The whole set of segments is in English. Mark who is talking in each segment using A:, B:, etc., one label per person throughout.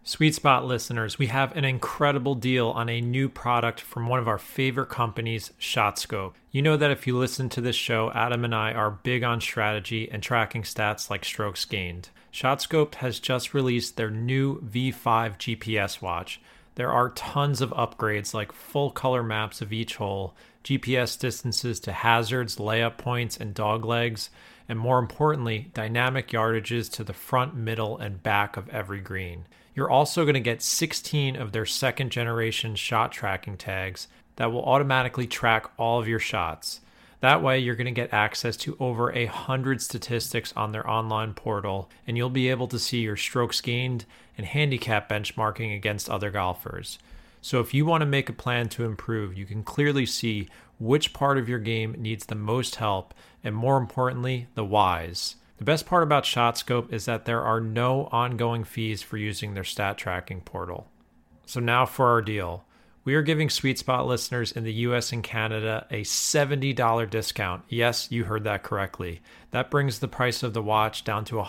A: Sweet Spot listeners, we have an incredible deal on a new product from one of our favorite companies, ShotScope. You know that if you listen to this show, Adam and I are big on strategy and tracking stats like strokes gained. ShotScope has just released their new V5 GPS watch. There are tons of upgrades like full color maps of each hole, GPS distances to hazards, layup points, and dog legs, and more importantly, dynamic yardages to the front, middle, and back of every green. You're also going to get 16 of their second generation shot tracking tags that will automatically track all of your shots. That way, you're going to get access to over 100 statistics on their online portal, and you'll be able to see your strokes gained and handicap benchmarking against other golfers. So if you want to make a plan to improve, you can clearly see which part of your game needs the most help, and more importantly, the whys. The best part about ShotScope is that there are no ongoing fees for using their stat tracking portal. So now for our deal. We are giving Sweet Spot listeners in the US and Canada a $70 discount. Yes, you heard that correctly. That brings the price of the watch down to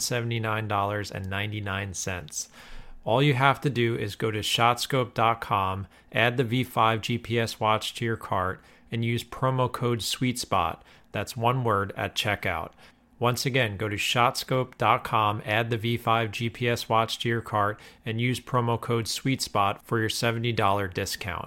A: $179.99. All you have to do is go to shotscope.com, add the V5 GPS watch to your cart, and use promo code SweetSpot. That's one word at checkout. Once again, go to shotscope.com, add the V5 GPS watch to your cart, and use promo code SweetSpot for your $70 discount.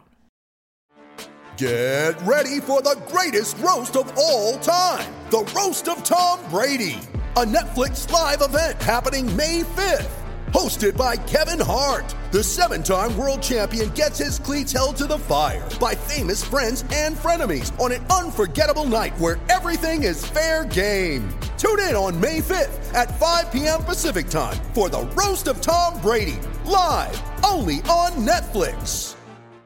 B: Get ready for the greatest roast of all time, the Roast of Tom Brady, a Netflix live event happening May 5th. Hosted by Kevin Hart, the 7-time world champion gets his cleats held to the fire by famous friends and frenemies on an unforgettable night where everything is fair game. Tune in on May 5th at 5 p.m. Pacific time for the Roast of Tom Brady, live only on Netflix.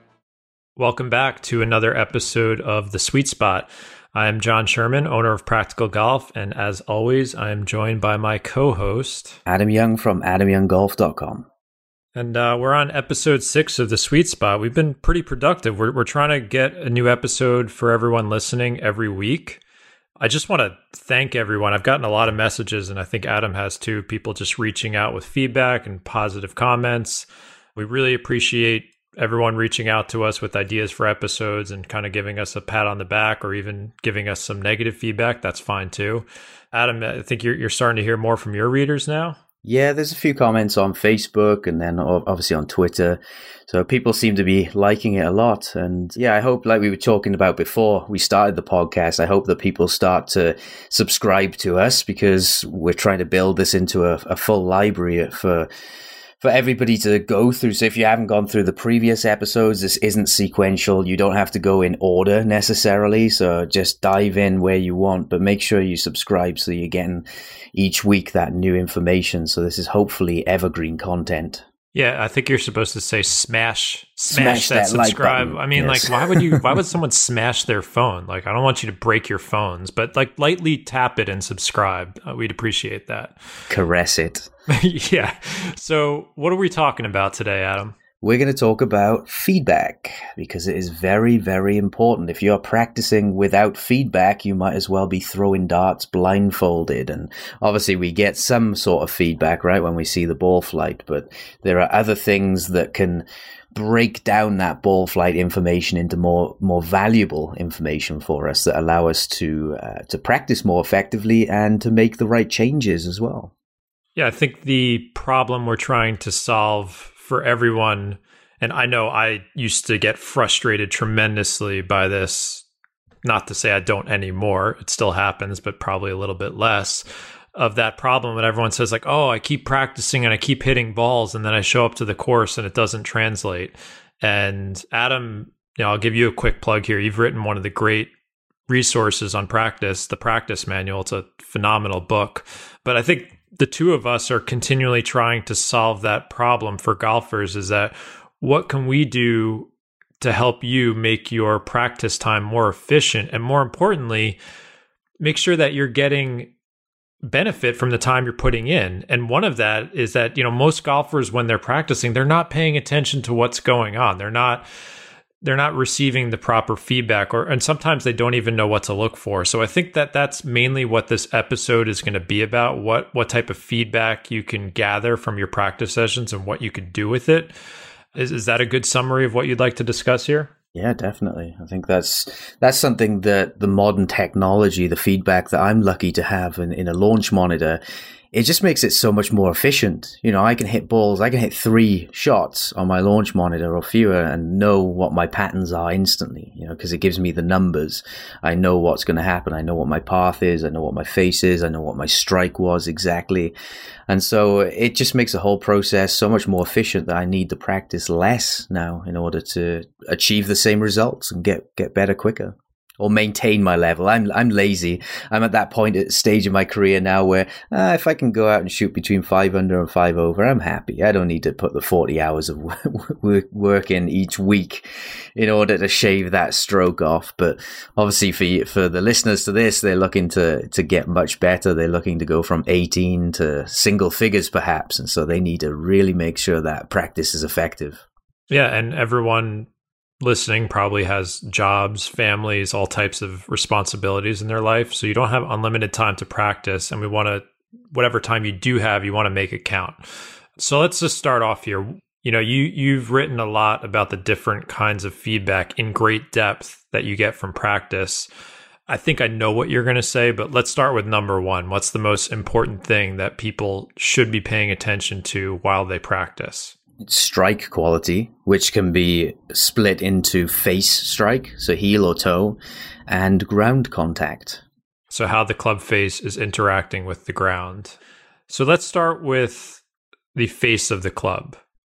A: Welcome back to another episode of The Sweet Spot. I am John Sherman, owner of Practical Golf, and as always, I am joined by my co-host,
C: Adam Young from AdamYoungGolf.com.
A: And we're on episode 6 of The Sweet Spot. We've been pretty productive. We're trying to get a new episode for everyone listening every week. I just want to thank everyone. I've gotten a lot of messages, and I think Adam has too, people just reaching out with feedback and positive comments. We really appreciate everyone reaching out to us with ideas for episodes and kind of giving us a pat on the back or even giving us some negative feedback. That's fine too. Adam, I think you're starting to hear more from your readers now.
C: Yeah, there's a few comments on Facebook and then obviously on Twitter. So people seem to be liking it a lot. And yeah, I hope, like we were talking about before we started the podcast, I hope that people start to subscribe to us because we're trying to build this into a full library for everybody to go through. So if you haven't gone through the previous episodes, this isn't sequential. You don't have to go in order necessarily. So just dive in where you want, but make sure you subscribe so you're getting each week that new information. So this is hopefully evergreen content.
A: Yeah, I think you're supposed to say smash that subscribe.
C: Like button.
A: I mean,
C: yes.
A: Like, why would someone smash their phone? Like, I don't want you to break your phones, but like lightly tap it and subscribe. We'd appreciate that.
C: Caress it.
A: Yeah. So what are we talking about today, Adam?
C: We're going to talk about feedback because it is very, very important. If you're practicing without feedback, you might as well be throwing darts blindfolded. And obviously we get some sort of feedback, right, when we see the ball flight, but there are other things that can break down that ball flight information into more valuable information for us that allow us to practice more effectively and to make the right changes as well.
A: Yeah, I think the problem we're trying to solve for everyone, and I know I used to get frustrated tremendously by this, not to say I don't anymore, it still happens, but probably a little bit less, of that problem that everyone says like, oh, I keep practicing and I keep hitting balls, and then I show up to the course and it doesn't translate. And Adam, I'll give you a quick plug here. You've written one of the great resources on practice, the Practice Manual. It's a phenomenal book. But I think the two of us are continually trying to solve that problem for golfers, is that what can we do to help you make your practice time more efficient? And more importantly, make sure that you're getting benefit from the time you're putting in. And one of that is that, most golfers, when they're practicing, they're not paying attention to what's going on. They're not they're not receiving the proper feedback, and sometimes they don't even know what to look for. So I think that that's mainly what this episode is going to be about, what type of feedback you can gather from your practice sessions and what you could do with it. Is that a good summary of what you'd like to discuss here?
C: Yeah, definitely. I think that's something that the modern technology, the feedback that I'm lucky to have in a launch monitor, it just makes it so much more efficient. You know, I can hit 3 shots on my launch monitor or fewer and know what my patterns are instantly, you know, because it gives me the numbers. I know what's going to happen. I know what my path is. I know what my face is. I know what my strike was exactly. And so it just makes the whole process so much more efficient that I need to practice less now in order to achieve the same results and get better quicker. Or maintain my level. I'm lazy. I'm at that stage in my career now where if I can go out and shoot between 5 under and 5 over, I'm happy. I don't need to put the 40 hours of work in each week in order to shave that stroke off. But obviously for the listeners to this, they're looking to get much better. They're looking to go from 18 to single figures perhaps. And so they need to really make sure that practice is effective.
A: Yeah, and everyone listening probably has jobs, families, all types of responsibilities in their life. So you don't have unlimited time to practice. And whatever time you do have, you want to make it count. So let's just start off here. You know, you've written a lot about the different kinds of feedback in great depth that you get from practice. I think I know what you're going to say, but let's start with number one. What's the most important thing that people should be paying attention to while they practice?
C: Strike quality, which can be split into face strike, so heel or toe, and ground contact.
A: So how the club face is interacting with the ground. So let's start with the face of the club.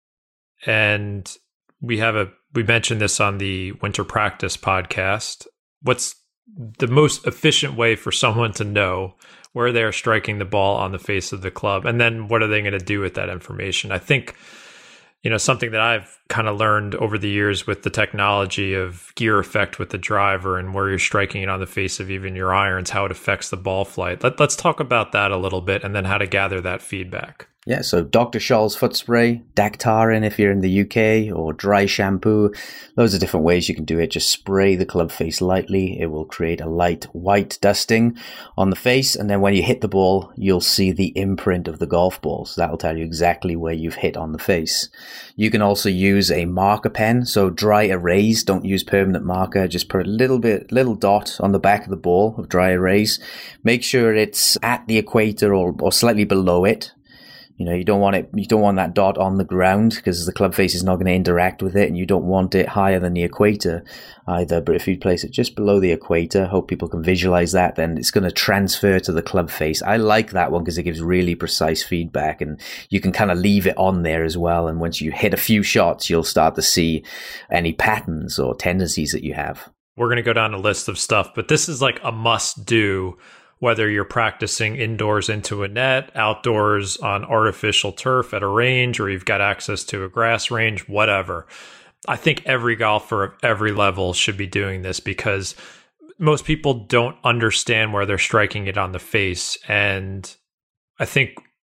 A: And we mentioned this on the Winter Practice podcast. What's the most efficient way for someone to know where they're striking the ball on the face of the club? And then what are they going to do with that information? I think, you know, something that I've kind of learned over the years with the technology of gear effect with the driver and where you're striking it on the face of even your irons, how it affects the ball flight. Let's talk about that a little bit and then how to gather that feedback.
C: Yeah, so Dr. Scholl's foot spray, Dactarin if you're in the UK, or dry shampoo. Loads of different ways you can do it. Just spray the club face lightly. It will create a light white dusting on the face. And then when you hit the ball, you'll see the imprint of the golf ball. So that'll tell you exactly where you've hit on the face. You can also use a marker pen. So dry erase, don't use permanent marker. Just put a little dot on the back of the ball of dry erase. Make sure it's at the equator or slightly below it. You know, you don't want that dot on the ground because the club face is not going to interact with it, and you don't want it higher than the equator either. But if you place it just below the equator, hope people can visualize that, then it's going to transfer to the club face. I like that one because it gives really precise feedback, and you can kind of leave it on there as well. And once you hit a few shots, you'll start to see any patterns or tendencies that you have.
A: We're going to go down a list of stuff, but this is like a must do. Whether you're practicing indoors into a net, outdoors on artificial turf at a range, or you've got access to a grass range, whatever. I think every golfer of every level should be doing this because most people don't understand where they're striking it on the face. And I think,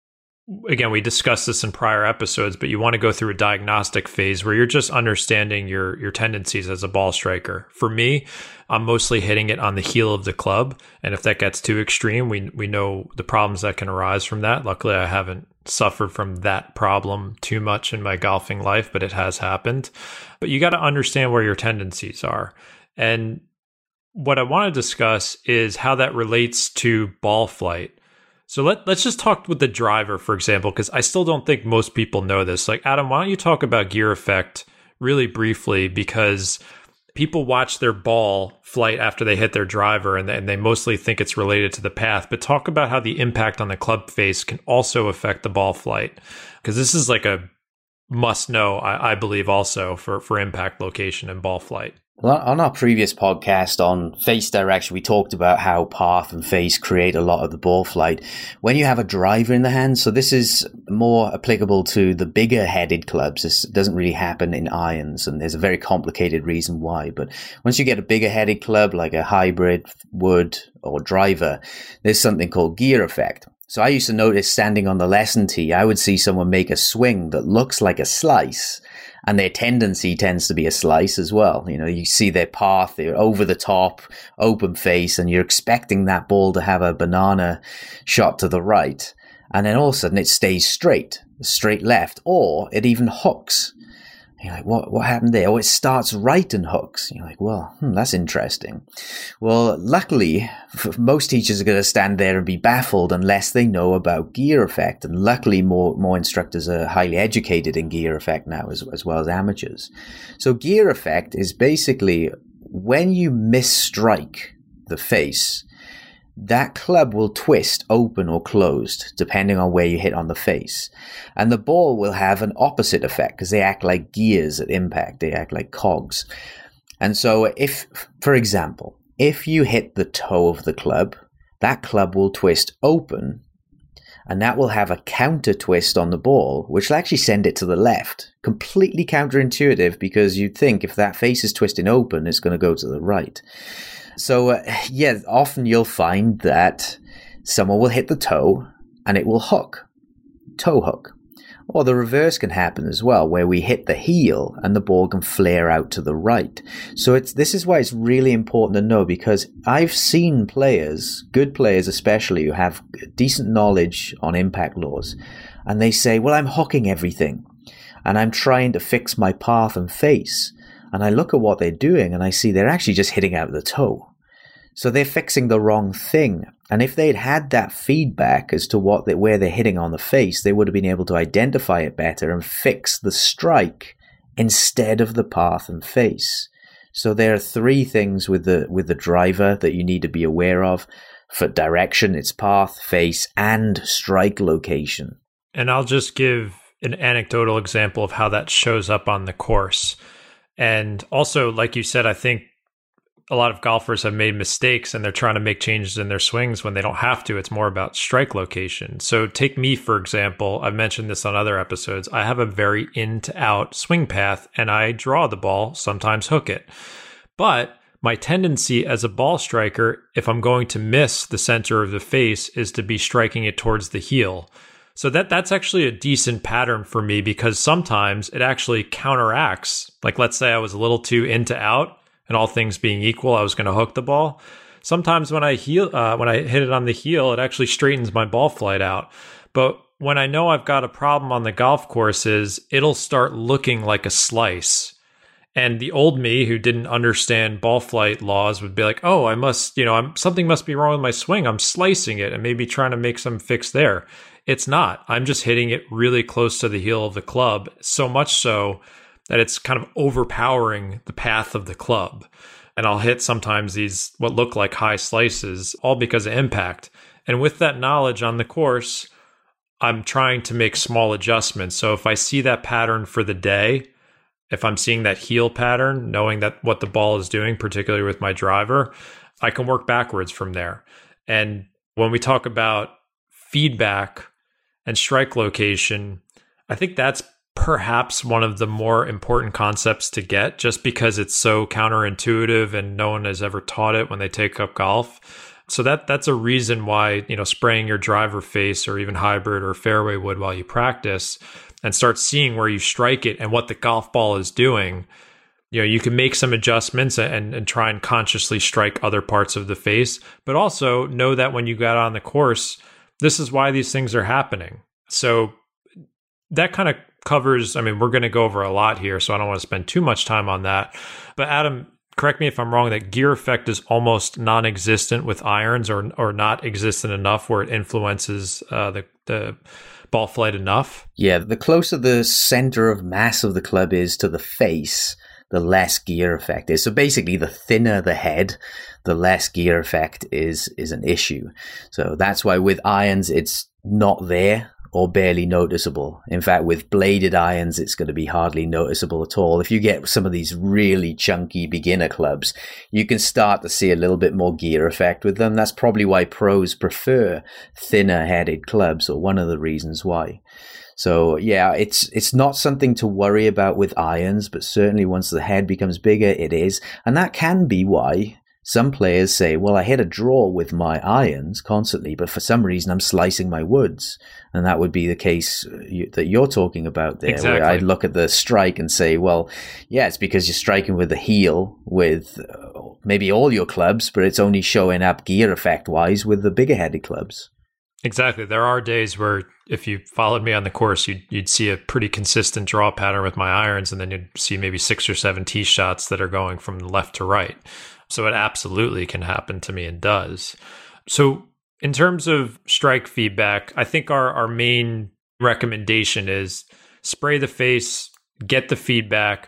A: again, we discussed this in prior episodes, but you want to go through a diagnostic phase where you're just understanding your tendencies as a ball striker. For me, I'm mostly hitting it on the heel of the club. And if that gets too extreme, we know the problems that can arise from that. Luckily, I haven't suffered from that problem too much in my golfing life, but it has happened. But you got to understand where your tendencies are. And what I want to discuss is how that relates to ball flight. So let's just talk with the driver, for example, because I still don't think most people know this. Like, Adam, why don't you talk about gear effect really briefly, because people watch their ball flight after they hit their driver and they mostly think it's related to the path, but talk about how the impact on the club face can also affect the ball flight, because this is like a must know, I believe, also for impact location and ball flight.
C: Well, on our previous podcast on face direction, we talked about how path and face create a lot of the ball flight. When you have a driver in the hand, so this is more applicable to the bigger headed clubs. This doesn't really happen in irons, and there's a very complicated reason why. But once you get a bigger headed club like a hybrid, wood, or driver, there's something called gear effect. So I used to notice standing on the lesson tee, I would see someone make a swing that looks like a slice, and their tendency tends to be a slice as well. You know, you see their path, they're over the top, open face, and you're expecting that ball to have a banana shot to the right. And then all of a sudden it stays straight left, or it even hooks. You're like, what happened there? Oh, it starts right and hooks. You're like, well, that's interesting. Well, luckily, most teachers are going to stand there and be baffled unless they know about gear effect. And luckily, more instructors are highly educated in gear effect now, as well as amateurs. So gear effect is basically when you misstrike the face, that club will twist open or closed depending on where you hit on the face. And the ball will have an opposite effect because they act like gears at impact. They act like cogs. And so if, for example, if you hit the toe of the club, that club will twist open, and that will have a counter twist on the ball, which will actually send it to the left. Completely counterintuitive, because you'd think if that face is twisting open, it's going to go to the right. So, often you'll find that someone will hit the toe and it will hook, toe hook. Or the reverse can happen as well, where we hit the heel and the ball can flare out to the right. So this is why it's really important to know, because I've seen players, good players especially, who have decent knowledge on impact laws, and they say, well, I'm hooking everything and I'm trying to fix my path and face. And I look at what they're doing and I see they're actually just hitting out the toe. So they're fixing the wrong thing. And if they'd had that feedback as to where they're hitting on the face, they would have been able to identify it better and fix the strike instead of the path and face. So there are three things with the driver that you need to be aware of. For direction, it's path, face, and strike location.
A: And I'll just give an anecdotal example of how that shows up on the course. And also, like you said, I think a lot of golfers have made mistakes and they're trying to make changes in their swings when they don't have to. It's more about strike location. So take me, for example. I've mentioned this on other episodes. I have a very in to out swing path and I draw the ball, sometimes hook it. But my tendency as a ball striker, if I'm going to miss the center of the face, is to be striking it towards the heel. So that's actually a decent pattern for me, because sometimes it actually counteracts. Like, let's say I was a little too in to out, and all things being equal, I was going to hook the ball. Sometimes when I hit it on the heel, it actually straightens my ball flight out. But when I know I've got a problem on the golf courses, it'll start looking like a slice. And the old me who didn't understand ball flight laws would be like, oh, something must be wrong with my swing. I'm slicing it and maybe trying to make some fix there. It's not. I'm just hitting it really close to the heel of the club, so much so that it's kind of overpowering the path of the club. And I'll hit sometimes these what look like high slices, all because of impact. And with that knowledge on the course, I'm trying to make small adjustments. So if I see that pattern for the day, if I'm seeing that heel pattern, knowing that what the ball is doing, particularly with my driver, I can work backwards from there. And when we talk about feedback and strike location, I think that's perhaps one of the more important concepts to get, just because it's so counterintuitive and no one has ever taught it when they take up golf. So that's a reason why, spraying your driver face or even hybrid or fairway wood while you practice and start seeing where you strike it and what the golf ball is doing. You can make some adjustments and try and consciously strike other parts of the face, but also know that when you got on the course, this is why these things are happening. So that kind of covers, we're going to go over a lot here, so I don't want to spend too much time on that. But Adam, correct me if I'm wrong, that gear effect is almost non-existent with irons, or not existent enough where it influences the ball flight enough?
C: Yeah, the closer the center of mass of the club is to the face, the less gear effect is. So basically, the thinner the head, the less gear effect is an issue. So that's why with irons, it's not there or barely noticeable. In fact, with bladed irons, it's going to be hardly noticeable at all. If you get some of these really chunky beginner clubs, you can start to see a little bit more gear effect with them. That's probably why pros prefer thinner headed clubs, or one of the reasons why. So yeah, it's not something to worry about with irons, but certainly once the head becomes bigger, it is. And that can be why Some players say, well, I hit a draw with my irons constantly, but for some reason I'm slicing my woods. And that would be the case that you're talking about there,
A: exactly.
C: Where I'd look at the strike and say, well, yeah, it's because you're striking with the heel with maybe all your clubs, but it's only showing up gear effect-wise with the bigger-headed clubs.
A: Exactly. There are days where if you followed me on the course, you'd see a pretty consistent draw pattern with my irons, and then you'd see maybe 6 or 7 tee shots that are going from left to right. So it absolutely can happen to me and does. So in terms of strike feedback, I think our main recommendation is spray the face, get the feedback.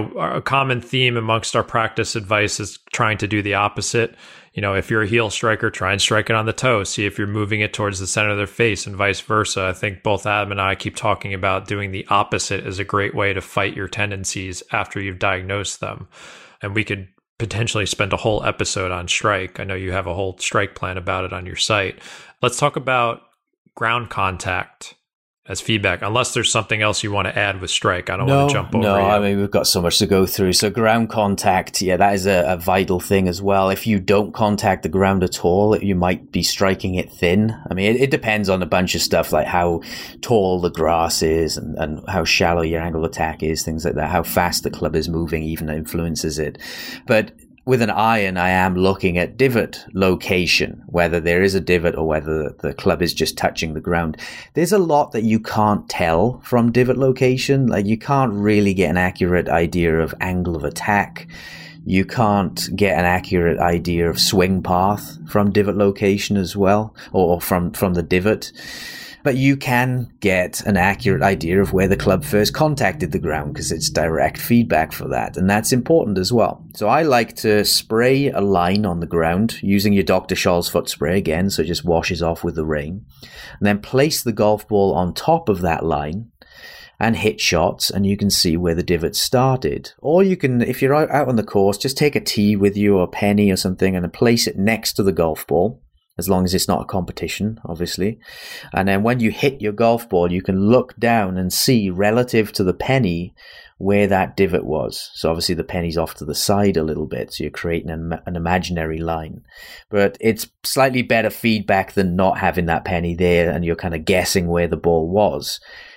A: A common theme amongst our practice advice is trying to do the opposite. If you're a heel striker, try and strike it on the toe. See if you're moving it towards the center of their face and vice versa. I think both Adam and I keep talking about doing the opposite is a great way to fight your tendencies after you've diagnosed them. And we could potentially spend a whole episode on strike. I know you have a whole strike plan about it on your site. Let's talk about ground contact as feedback, unless there's something else you want to add with strike. I don't want to jump over you.
C: I mean, we've got so much to go through. So ground contact, yeah, that is a vital thing as well. If you don't contact the ground at all, you might be striking it thin. I mean, it depends on a bunch of stuff, like how tall the grass is and how shallow your angle of attack is, things like that. How fast the club is moving even influences it. But with an iron, I am looking at divot location, whether there is a divot or whether the club is just touching the ground. There's a lot that you can't tell from divot location. Like, you can't really get an accurate idea of angle of attack. You can't get an accurate idea of swing path from divot location as well, or from the divot. But you can get an accurate idea of where the club first contacted the ground, because it's direct feedback for that. And that's important as well. So I like to spray a line on the ground using your Dr. Scholl's foot spray again, so it just washes off with the rain. And then place the golf ball on top of that line and hit shots, and you can see where the divot started. Or you can, if you're out on the course, just take a tee with you or a penny or something and then place it next to the golf ball, as long as it's not a competition, obviously. And then when you hit your golf ball, you can look down and see relative to the penny where that divot was. So obviously the penny's off to the side a little bit, so you're creating an imaginary line. But it's slightly better feedback than not having that penny there and you're kind of guessing where the ball was.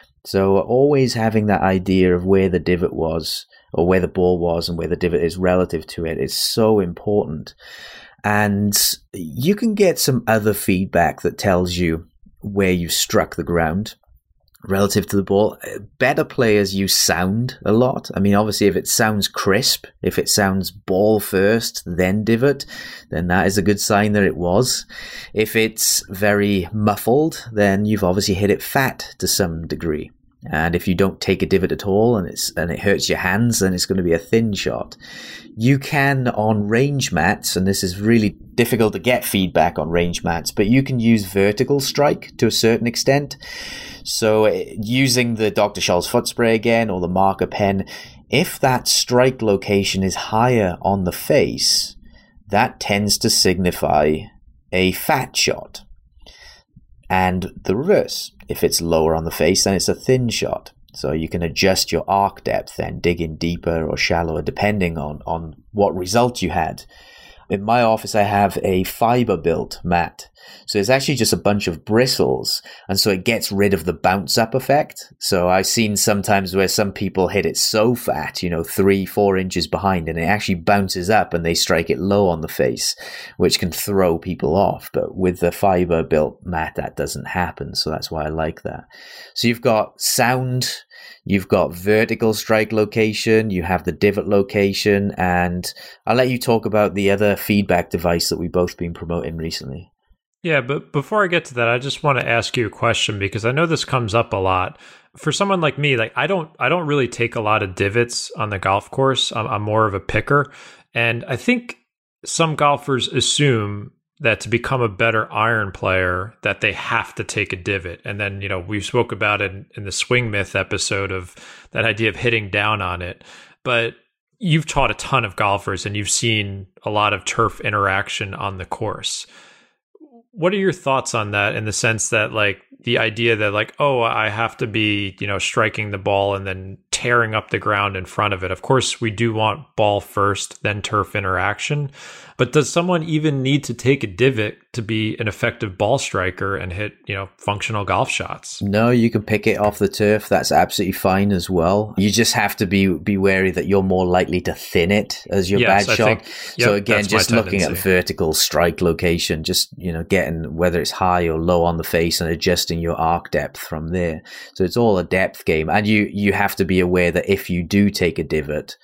C: So always having that idea of where the divot was, or where the ball was and where the divot is relative to it, is so important. And you can get some other feedback that tells you where you struck the ground relative to the ball. Better players use sound a lot. I mean, obviously, if it sounds crisp, if it sounds ball first, then divot, then that is a good sign that it was. If it's very muffled, then you've obviously hit it fat to some degree. And if you don't take a divot at all and it hurts your hands, then it's going to be a thin shot. You can, on range mats, and this is really difficult to get feedback on range mats, but you can use vertical strike to a certain extent. So using the Dr. Scholl's foot spray again, or the marker pen, if that strike location is higher on the face, that tends to signify a fat shot. And the reverse. If it's lower on the face, then it's a thin shot. So you can adjust your arc depth and dig in deeper or shallower depending on what result you had. In my office, I have a fiber-built mat. So it's actually just a bunch of bristles, and so it gets rid of the bounce-up effect. So I've seen sometimes where some people hit it so fat, 3-4 inches behind, and it actually bounces up and they strike it low on the face, which can throw people off. But with the fiber-built mat, that doesn't happen, so that's why I like that. So you've got sound, you've got vertical strike location, you have the divot location, and I'll let you talk about the other feedback device that we've both been promoting recently.
A: Yeah, but before I get to that, I just want to ask you a question, because I know this comes up a lot. For someone like me, I don't really take a lot of divots on the golf course. I'm more of a picker. And I think some golfers assume that to become a better iron player, that they have to take a divot. And then, we spoke about it in the Swing Myth episode of that idea of hitting down on it. But you've taught a ton of golfers and you've seen a lot of turf interaction on the course. What are your thoughts on that, in the sense that the idea that I have to be, striking the ball and then tearing up the ground in front of it. Of course, we do want ball first, then turf interaction. But does someone even need to take a divot to be an effective ball striker and hit, functional golf shots?
C: No, you can pick it off the turf. That's absolutely fine as well. You just have to be wary that you're more likely to thin it as your bad shot. So again, just looking at vertical strike location, just, getting whether it's high or low on the face and adjusting your arc depth from there. So it's all a depth game. And you have to be aware that if you do take a divot,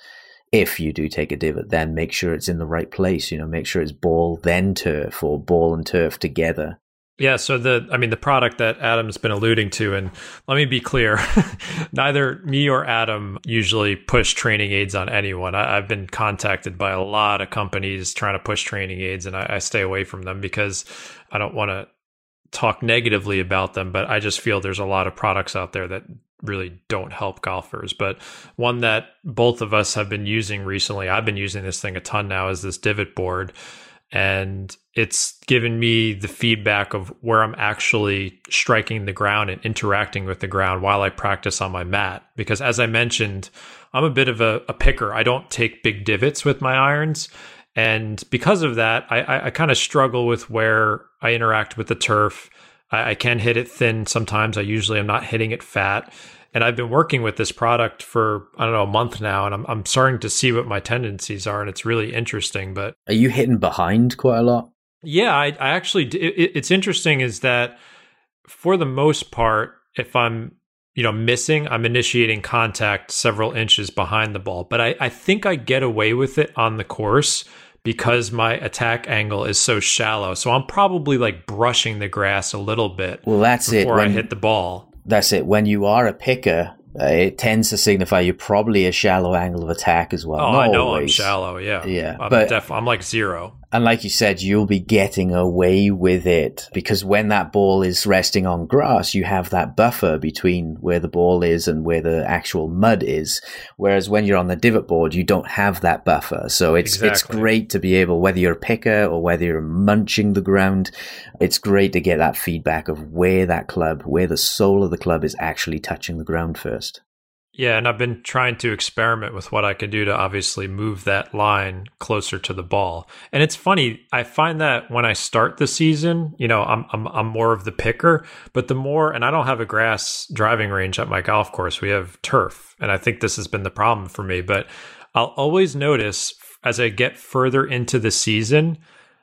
C: then make sure it's in the right place. Make sure it's ball then turf or ball and turf together.
A: Yeah, so the product that Adam's been alluding to, and let me be clear, neither me or Adam usually push training aids on anyone. I've been contacted by a lot of companies trying to push training aids, and I stay away from them because I don't want to talk negatively about them, but I just feel there's a lot of products out there that really don't help golfers. But one that both of us have been using recently, I've been using this thing a ton now, is this divot board. And it's given me the feedback of where I'm actually striking the ground and interacting with the ground while I practice on my mat. Because as I mentioned, I'm a bit of a picker. I don't take big divots with my irons. And because of that, I kind of struggle with where I interact with the turf. I can hit it thin sometimes. I usually am not hitting it fat. And I've been working with this product for, a month now, and I'm starting to see what my tendencies are, and it's really interesting. But
C: are you hitting behind quite a lot?
A: Yeah, I actually, it's interesting is that for the most part, if I'm, missing, I'm initiating contact several inches behind the ball. But I think I get away with it on the course because my attack angle is so shallow. So I'm probably like brushing the grass a little bit before I hit the ball.
C: That's it. When you are a picker, it tends to signify you're probably a shallow angle of attack as well.
A: Oh,
C: Not
A: I know
C: always.
A: I'm shallow, yeah.
C: Yeah.
A: I'm like zero.
C: And like you said, you'll be getting away with it because when that ball is resting on grass, you have that buffer between where the ball is and where the actual mud is. Whereas when you're on the divot board, you don't have that buffer. So it's great to be able, whether you're a picker or whether you're munching the ground, it's great to get that feedback of where the sole of the club is actually touching the ground first.
A: Yeah, and I've been trying to experiment with what I can do to obviously move that line closer to the ball. And it's funny, I find that when I start the season, I'm more of the picker, but the more, and I don't have a grass driving range at my golf course, we have turf. And I think this has been the problem for me, but I'll always notice as I get further into the season,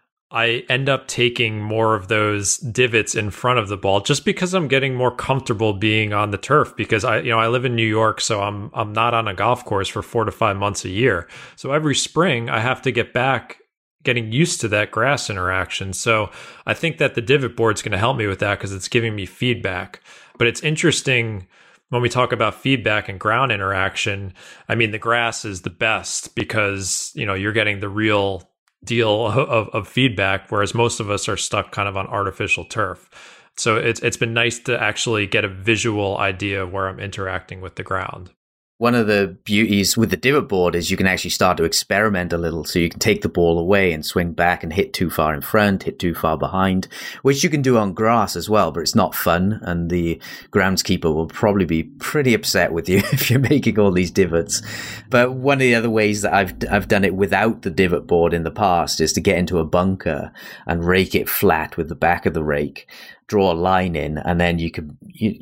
A: I end up taking more of those divots in front of the ball just because I'm getting more comfortable being on the turf because I live in New York, so I'm not on a golf course for 4 to 5 months a year. So every spring I have to get back getting used to that grass interaction. So I think that the divot board is going to help me with that because it's giving me feedback. But it's interesting when we talk about feedback and ground interaction. I mean, the grass is the best because, you're getting the real deal of feedback, whereas most of us are stuck kind of on artificial turf. So it's been nice to actually get a visual idea of where I'm interacting with the ground.
C: One of the beauties with the divot board is you can actually start to experiment a little. So you can take the ball away and swing back and hit too far in front, hit too far behind, which you can do on grass as well, but it's not fun. And the groundskeeper will probably be pretty upset with you if you're making all these divots. But one of the other ways that I've done it without the divot board in the past is to get into a bunker and rake it flat with the back of the rake, draw a line in, and then you can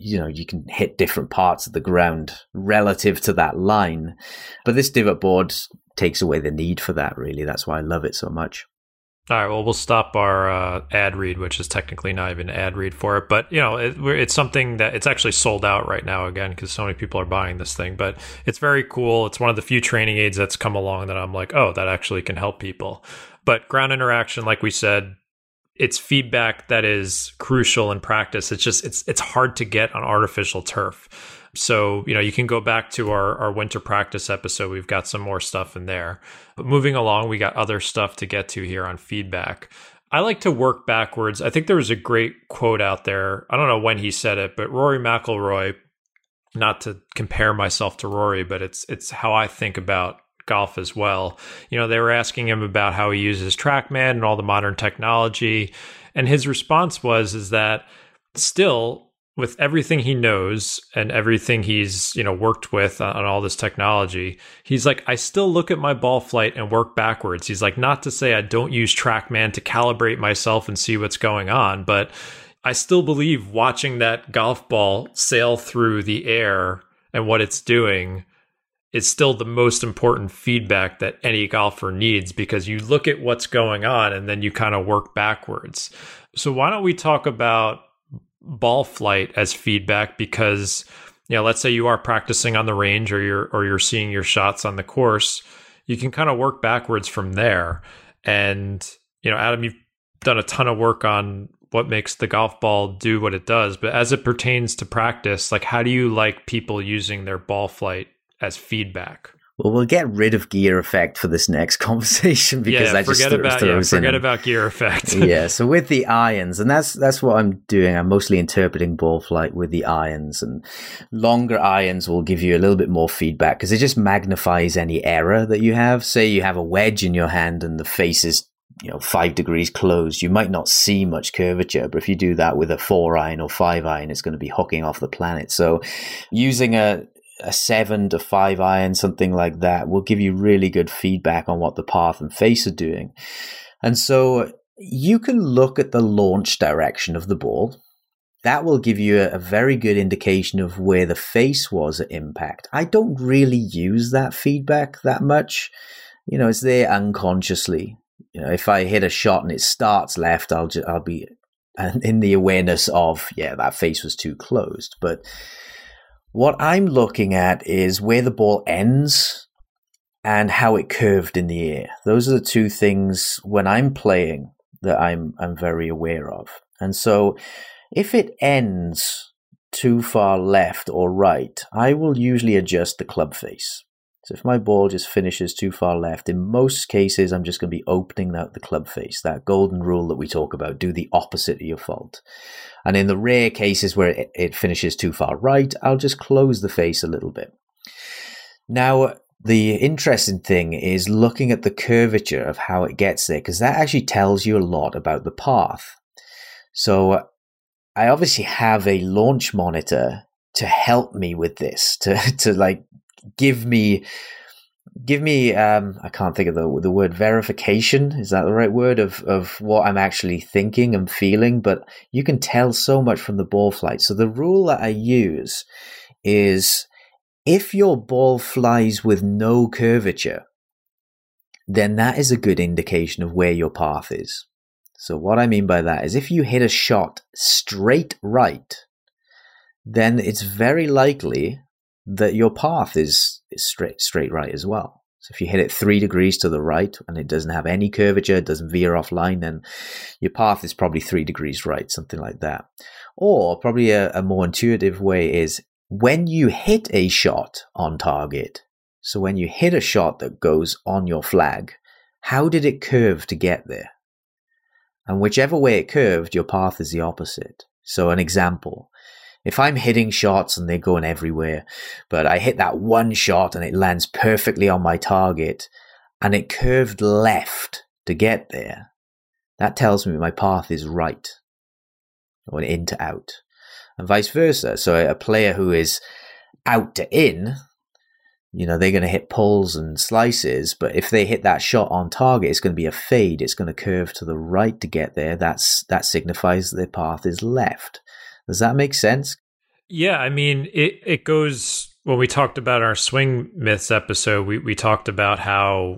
C: hit different parts of the ground relative to that line. But this divot board takes away the need for that, really. That's why I love it so much.
A: All right, well, we'll stop our ad read, which is technically not even an ad read for it. But, it's something that it's actually sold out right now again because so many people are buying this thing. But it's very cool. It's one of the few training aids that's come along that I'm like, oh, that actually can help people. But ground interaction, like we said, it's feedback that is crucial in practice. It's just, it's hard to get on artificial turf. So, you can go back to our winter practice episode. We've got some more stuff in there. But moving along, we got other stuff to get to here on feedback. I like to work backwards. I think there was a great quote out there. I don't know when he said it, but Rory McIlroy, not to compare myself to Rory, but it's how I think about golf as well. They were asking him about how he uses TrackMan and all the modern technology. And his response is that still with everything he knows and everything he's, worked with on all this technology, he's like, I still look at my ball flight and work backwards. He's like, not to say I don't use TrackMan to calibrate myself and see what's going on, but I still believe watching that golf ball sail through the air and what it's doing is still the most important feedback that any golfer needs, because you look at what's going on and then you kind of work backwards. So why don't we talk about ball flight as feedback? Because, let's say you are practicing on the range or you're seeing your shots on the course, you can kind of work backwards from there. And, Adam, you've done a ton of work on what makes the golf ball do what it does, but as it pertains to practice, like, how do you like people using their ball flight as feedback?
C: Well, we'll get rid of gear effect for this next conversation because I just
A: forget about gear effect.
C: Yeah, so with the irons, and that's what I'm doing. I'm mostly interpreting ball flight with the irons, and longer irons will give you a little bit more feedback because it just magnifies any error that you have. Say you have a wedge in your hand and the face is 5 degrees closed, you might not see much curvature, but if you do that with a 4-iron or 5-iron, it's going to be hooking off the planet. So using a 7 to 5 iron, something like that, will give you really good feedback on what the path and face are doing. And so you can look at the launch direction of the ball. That will give you a very good indication of where the face was at impact. I don't really use that feedback that much. It's there unconsciously. If I hit a shot and it starts left, I'll be in the awareness of, that face was too closed. But what I'm looking at is where the ball ends and how it curved in the air. Those are the two things when I'm playing that I'm very aware of. And so if it ends too far left or right, I will usually adjust the club face. So if my ball just finishes too far left, in most cases, I'm just going to be opening out the club face. That golden rule that we talk about, do the opposite of your fault. And in the rare cases where it finishes too far right, I'll just close the face a little bit. Now, the interesting thing is looking at the curvature of how it gets there, because that actually tells you a lot about the path. So I obviously have a launch monitor to help me with this, to like give me I can't think of the word verification. Is that the right word of what I'm actually thinking and feeling? But you can tell so much from the ball flight. So the rule that I use is if your ball flies with no curvature, then that is a good indication of where your path is. So what I mean by that is if you hit a shot straight right, then it's very likely that your path is straight right as well. So if you hit it 3 degrees to the right and it doesn't have any curvature, it doesn't veer offline, then your path is probably 3 degrees right, something like that. Or probably a more intuitive way is when you hit a shot on target. So when you hit a shot that goes on your flag, how did it curve to get there? And whichever way it curved, your path is the opposite. So an example, if I'm hitting shots and they're going everywhere, but I hit that one shot and it lands perfectly on my target and it curved left to get there, that tells me my path is right or in to out, and vice versa. So a player who is out to in, they're going to hit pulls and slices, but if they hit that shot on target, it's going to be a fade. It's going to curve to the right to get there. That signifies that their path is left. Does that make sense?
A: Yeah, I mean, it goes, when we talked about our swing myths episode, we talked about how,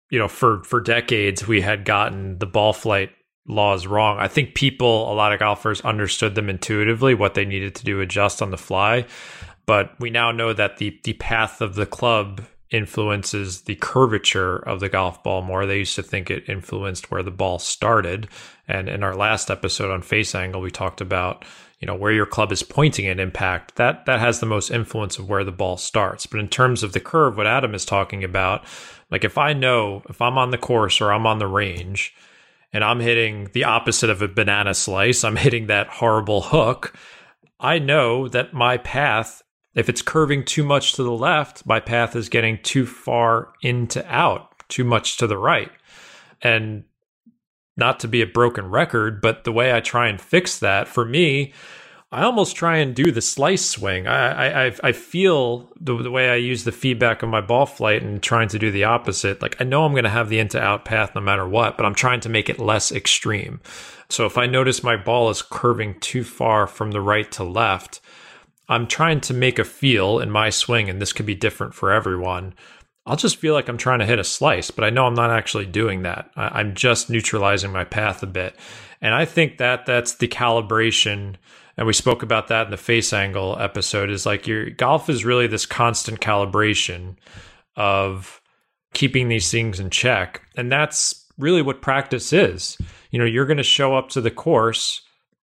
A: for decades we had gotten the ball flight laws wrong. I think a lot of golfers understood them intuitively, what they needed to do, adjust on the fly. But we now know that the path of the club influences the curvature of the golf ball more. They used to think it influenced where the ball started. And in our last episode on face angle, we talked about, where your club is pointing at impact. That has the most influence of where the ball starts. But in terms of the curve, what Adam is talking about, like if I'm on the course or I'm on the range and I'm hitting the opposite of a banana slice, I'm hitting that horrible hook, I know that my path, if it's curving too much to the left, my path is getting too far into out, too much to the right. And not to be a broken record, but the way I try and fix that, for me, I almost try and do the slice swing. I feel the way I use the feedback of my ball flight and trying to do the opposite. Like I know I'm going to have the in to out path no matter what, but I'm trying to make it less extreme. So if I notice my ball is curving too far from the right to left, I'm trying to make a feel in my swing, and this could be different for everyone. I'll just feel like I'm trying to hit a slice, but I know I'm not actually doing that. I'm just neutralizing my path a bit. And I think that that's the calibration. And we spoke about that in the face angle episode, is like your golf is really this constant calibration of keeping these things in check. And that's really what practice is. You know, you're going to show up to the course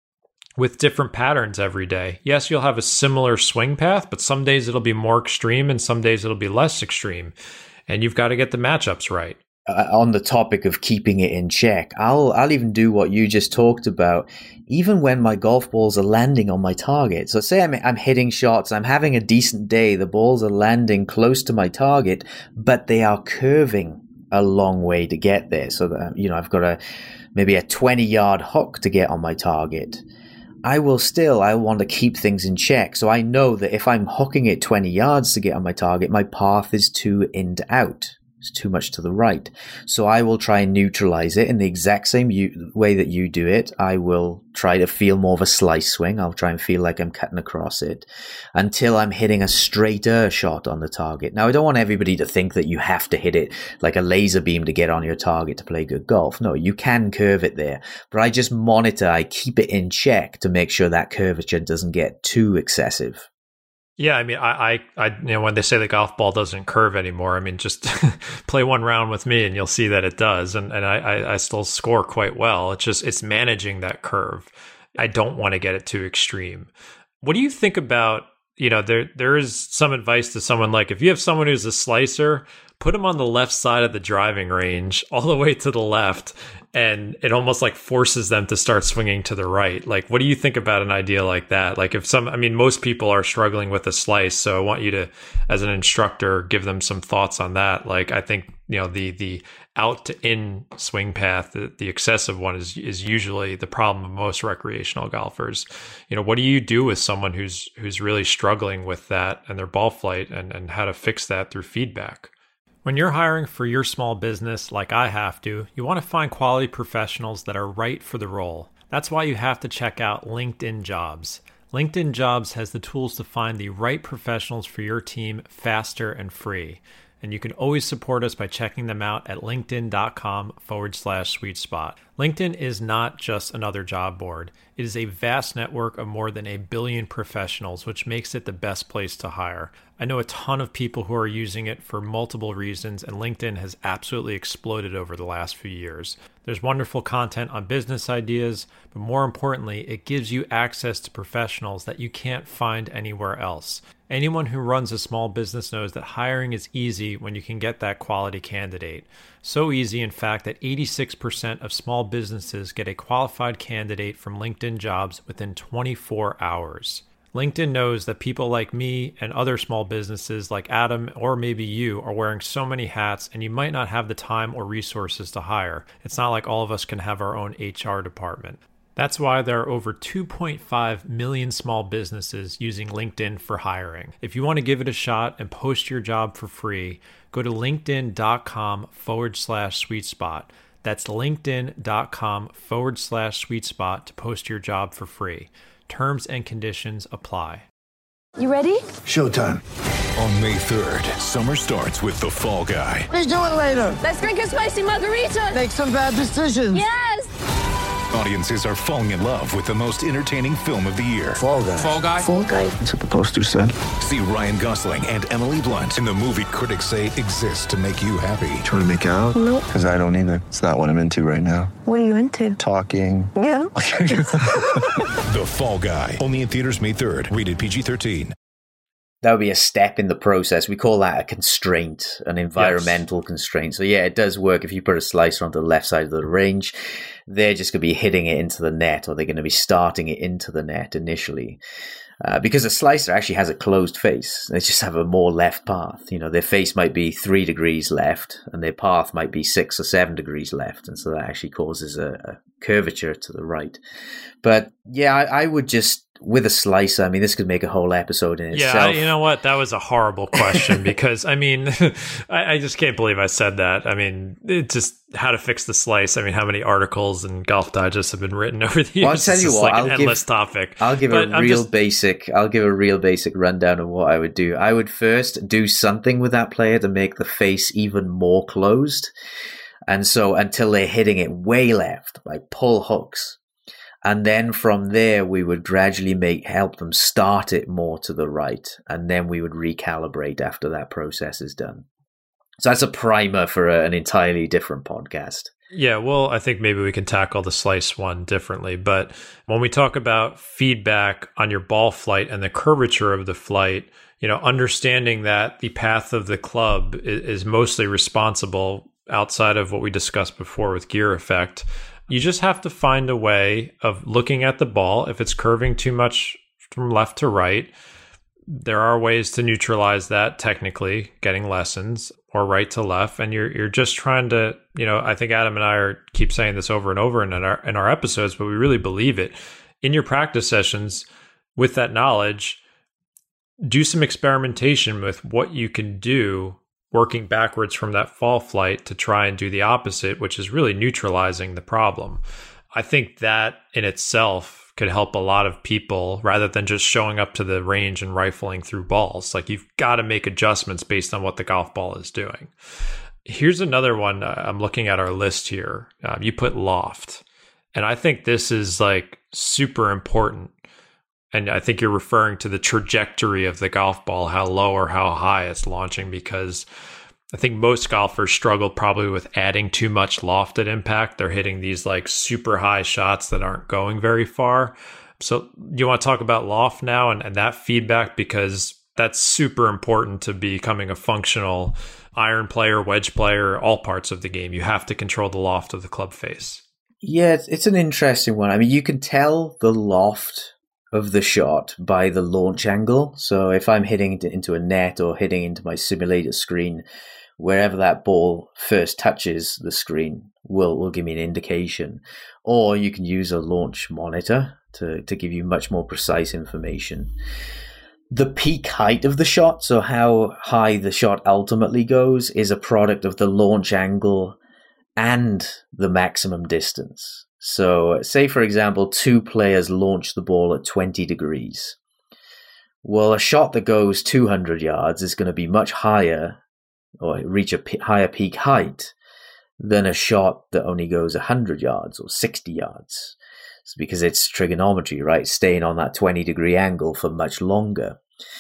A: with different patterns every day. Yes, you'll have a similar swing path, but some days it'll be more extreme and some days it'll be less extreme. And you've got to get the matchups right.
C: On the topic of keeping it in check, I'll even do what you just talked about, even when my golf balls are landing on my target. So say I'm hitting shots, I'm having a decent day, the balls are landing close to my target, but they are curving a long way to get there. So that, you know, I've got maybe a 20-yard hook to get on my target. I want to keep things in check. So I know that if I'm hooking it 20 yards to get on my target, my path is too in to out. It's too much to the right. So I will try and neutralize it in the exact same way that you do it. I will try to feel more of a slice swing. I'll try and feel like I'm cutting across it until I'm hitting a straighter shot on the target. Now, I don't want everybody to think that you have to hit it like a laser beam to get on your target to play good golf. No, you can curve it there, but I just monitor, I keep it in check to make sure that curvature doesn't get too excessive.
A: Yeah, I mean, I when they say the golf ball doesn't curve anymore, I mean, just play one round with me and you'll see that it does. And I still score quite well. It's managing that curve. I don't want to get it too extreme. What do you think about, you know, there is some advice to someone, like if you have someone who's a slicer, put them on the left side of the driving range all the way to the left, and it almost like forces them to start swinging to the right. Like, what do you think about an idea like that? Like most people are struggling with a slice. So I want you to, as an instructor, give them some thoughts on that. Like, I think, you know, the out to in swing path, the excessive one is usually the problem of most recreational golfers. You know, what do you do with someone who's really struggling with that and their ball flight, and how to fix that through feedback? When you're hiring for your small business, like I have to, you want to find quality professionals that are right for the role. That's why you have to check out LinkedIn Jobs. LinkedIn Jobs has the tools to find the right professionals for your team faster and free. And you can always support us by checking them out at linkedin.com/sweet spot. LinkedIn is not just another job board. It is a vast network of more than 1 billion professionals, which makes it the best place to hire. I know a ton of people who are using it for multiple reasons, and LinkedIn has absolutely exploded over the last few years. There's wonderful content on business ideas, but more importantly, it gives you access to professionals that you can't find anywhere else. Anyone who runs a small business knows that hiring is easy when you can get that quality candidate. So easy, in fact, that 86% of small businesses get a qualified candidate from LinkedIn Jobs within 24 hours. LinkedIn knows that people like me and other small businesses like Adam or maybe you are wearing so many hats, and you might not have the time or resources to hire. It's not like all of us can have our own HR department. That's why there are over 2.5 million small businesses using LinkedIn for hiring. If you want to give it a shot and post your job for free, go to linkedin.com/sweet spot. That's linkedin.com/sweet spot to post your job for free. Terms and conditions apply.
D: You ready?
E: Showtime.
F: On May 3rd, summer starts with The Fall Guy.
D: Let's do it later. Let's drink a spicy margarita.
E: Make some bad decisions.
D: Yes!
F: Audiences are falling in love with the most entertaining film of the year.
E: Fall Guy.
F: Fall Guy?
D: Fall Guy.
E: That's what the poster said.
F: See Ryan Gosling and Emily Blunt in the movie critics say exists to make you happy.
E: Trying to make it out?
D: Nope.
E: Because I don't either. It's not what I'm into right now.
D: What are you into?
E: Talking.
D: Yeah.
F: The Fall Guy. Only in theaters May 3rd. Rated PG-13.
C: That would be a step in the process. We call that a constraint, an environmental constraint. So yeah, it does work. If you put a slicer on the left side of the range, they're just going to be hitting it into the net, or they're going to be starting it into the net initially. Because a slicer actually has a closed face. They just have a more left path. You know, their face might be 3 degrees left and their path might be 6 or 7 degrees left. And so that actually causes a curvature to the right. But yeah, I would just, with a slicer, I mean, this could make a whole episode in itself.
A: Yeah, you know what? That was a horrible question because, I mean, I just can't believe I said that. I mean, it just how to fix the slice. I mean, how many articles and Golf Digest have been written over the years?
C: Well, I'll tell you what,
A: like an endless topic.
C: I'll give a real basic rundown of what I would do. I would first do something with that player to make the face even more closed. And so until they're hitting it way left, like pull hooks. And then from there, we would gradually help them start it more to the right. And then we would recalibrate after that process is done. So that's a primer for an entirely different podcast.
A: Yeah, well, I think maybe we can tackle the slice one differently. But when we talk about feedback on your ball flight and the curvature of the flight, understanding that the path of the club is mostly responsible outside of what we discussed before with gear effect. You just have to find a way of looking at the ball. If it's curving too much from left to right, there are ways to neutralize that technically, getting lessons, or right to left. And you're just trying to, I think Adam and I keep saying this over and over in our episodes, but we really believe it. In your practice sessions, with that knowledge, do some experimentation with what you can do working backwards from that fall flight to try and do the opposite, which is really neutralizing the problem. I think that in itself could help a lot of people rather than just showing up to the range and rifling through balls. Like, you've got to make adjustments based on what the golf ball is doing. Here's another one. I'm looking at our list here. You put loft. And I think this is like super important. And I think you're referring to the trajectory of the golf ball, how low or how high it's launching, because I think most golfers struggle probably with adding too much loft at impact. They're hitting these like super high shots that aren't going very far. So you want to talk about loft now and that feedback, because that's super important to becoming a functional iron player, wedge player, all parts of the game. You have to control the loft of the club face.
C: Yeah, it's an interesting one. I mean, you can tell the loft of the shot by the launch angle. So if I'm hitting into a net or hitting into my simulator screen, wherever that ball first touches the screen will give me an indication. Or you can use a launch monitor to give you much more precise information. The peak height of the shot, so how high the shot ultimately goes, is a product of the launch angle and the maximum distance. So say, for example, two players launch the ball at 20 degrees. Well, a shot that goes 200 yards is going to be much higher or reach a higher peak height than a shot that only goes 100 yards or 60 yards. It's because it's trigonometry, right? Staying on that 20-degree angle for much longer.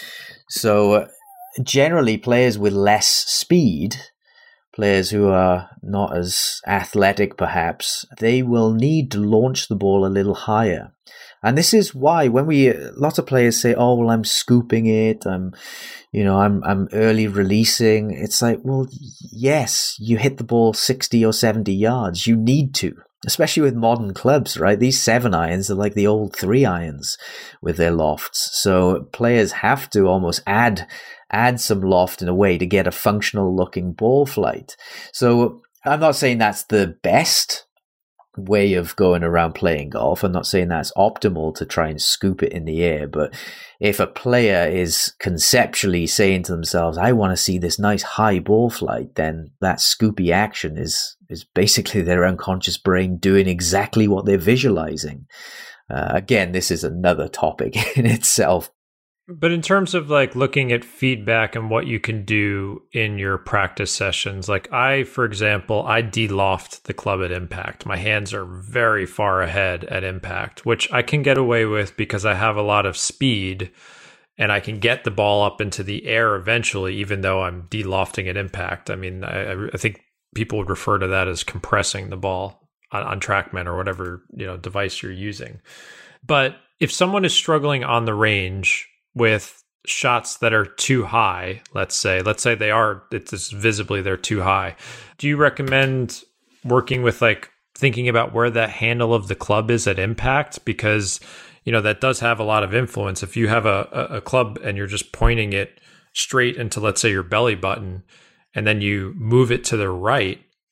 C: So generally, players with less speed, players who are not as athletic perhaps, they will need to launch the ball a little higher. And this is why when lots of players say, oh, well, I'm scooping it, I'm early releasing. It's like, well, yes, you hit the ball 60 or 70 yards. You need to, especially with modern clubs, right? These 7-irons are like the old 3-irons with their lofts. So players have to almost add some loft in a way to get a functional looking ball flight. So I'm not saying that's the best way of going around playing golf. I'm not saying that's optimal to try and scoop it in the air, but if a player is conceptually saying to themselves, I want to see this nice high ball flight, then that scoopy action is basically their unconscious brain doing exactly what they're visualizing. Again, this is another topic in itself.
A: But in terms of like looking at feedback and what you can do in your practice sessions, like for example, I de-loft the club at impact. My hands are very far ahead at impact, which I can get away with because I have a lot of speed and I can get the ball up into the air eventually, even though I'm de-lofting at impact. I mean, I think people would refer to that as compressing the ball on TrackMan or whatever, device you're using. But if someone is struggling on the range with shots that are too high, let's say it's visibly they're too high, do you recommend working with like thinking about where that handle of the club is at impact? Because that does have a lot of influence. If you have a club and you're just pointing it straight into, let's say, your belly button, and then you move it to the right,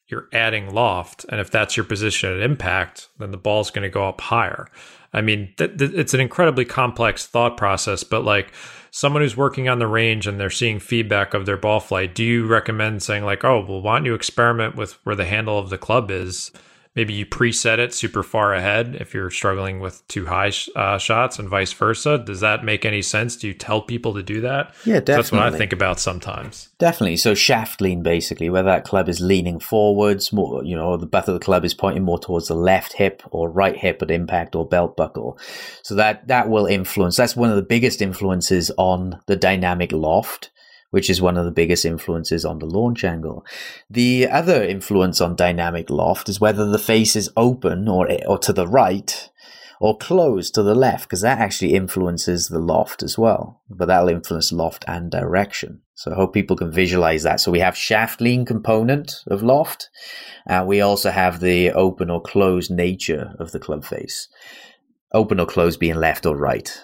A: you're adding loft. And if that's your position at impact, then the ball's going to go up higher. I mean, it's an incredibly complex thought process, but like someone who's working on the range and they're seeing feedback of their ball flight, do you recommend saying like, oh, well, why don't you experiment with where the handle of the club is? Maybe you preset it super far ahead if you're struggling with too high shots and vice versa. Does that make any sense? Do you tell people to do that?
C: Yeah, definitely.
A: That's what I think about sometimes.
C: Definitely. So shaft lean, basically, where that club is leaning forwards, more, the butt of the club is pointing more towards the left hip or right hip at impact or belt buckle. So that will influence. That's one of the biggest influences on the dynamic loft, which is one of the biggest influences on the launch angle. The other influence on dynamic loft is whether the face is open or to the right or closed to the left, because that actually influences the loft as well. But that'll influence loft and direction. So I hope people can visualize that. So we have shaft lean component of loft. We also have the open or closed nature of the club face. Open or closed being left or right.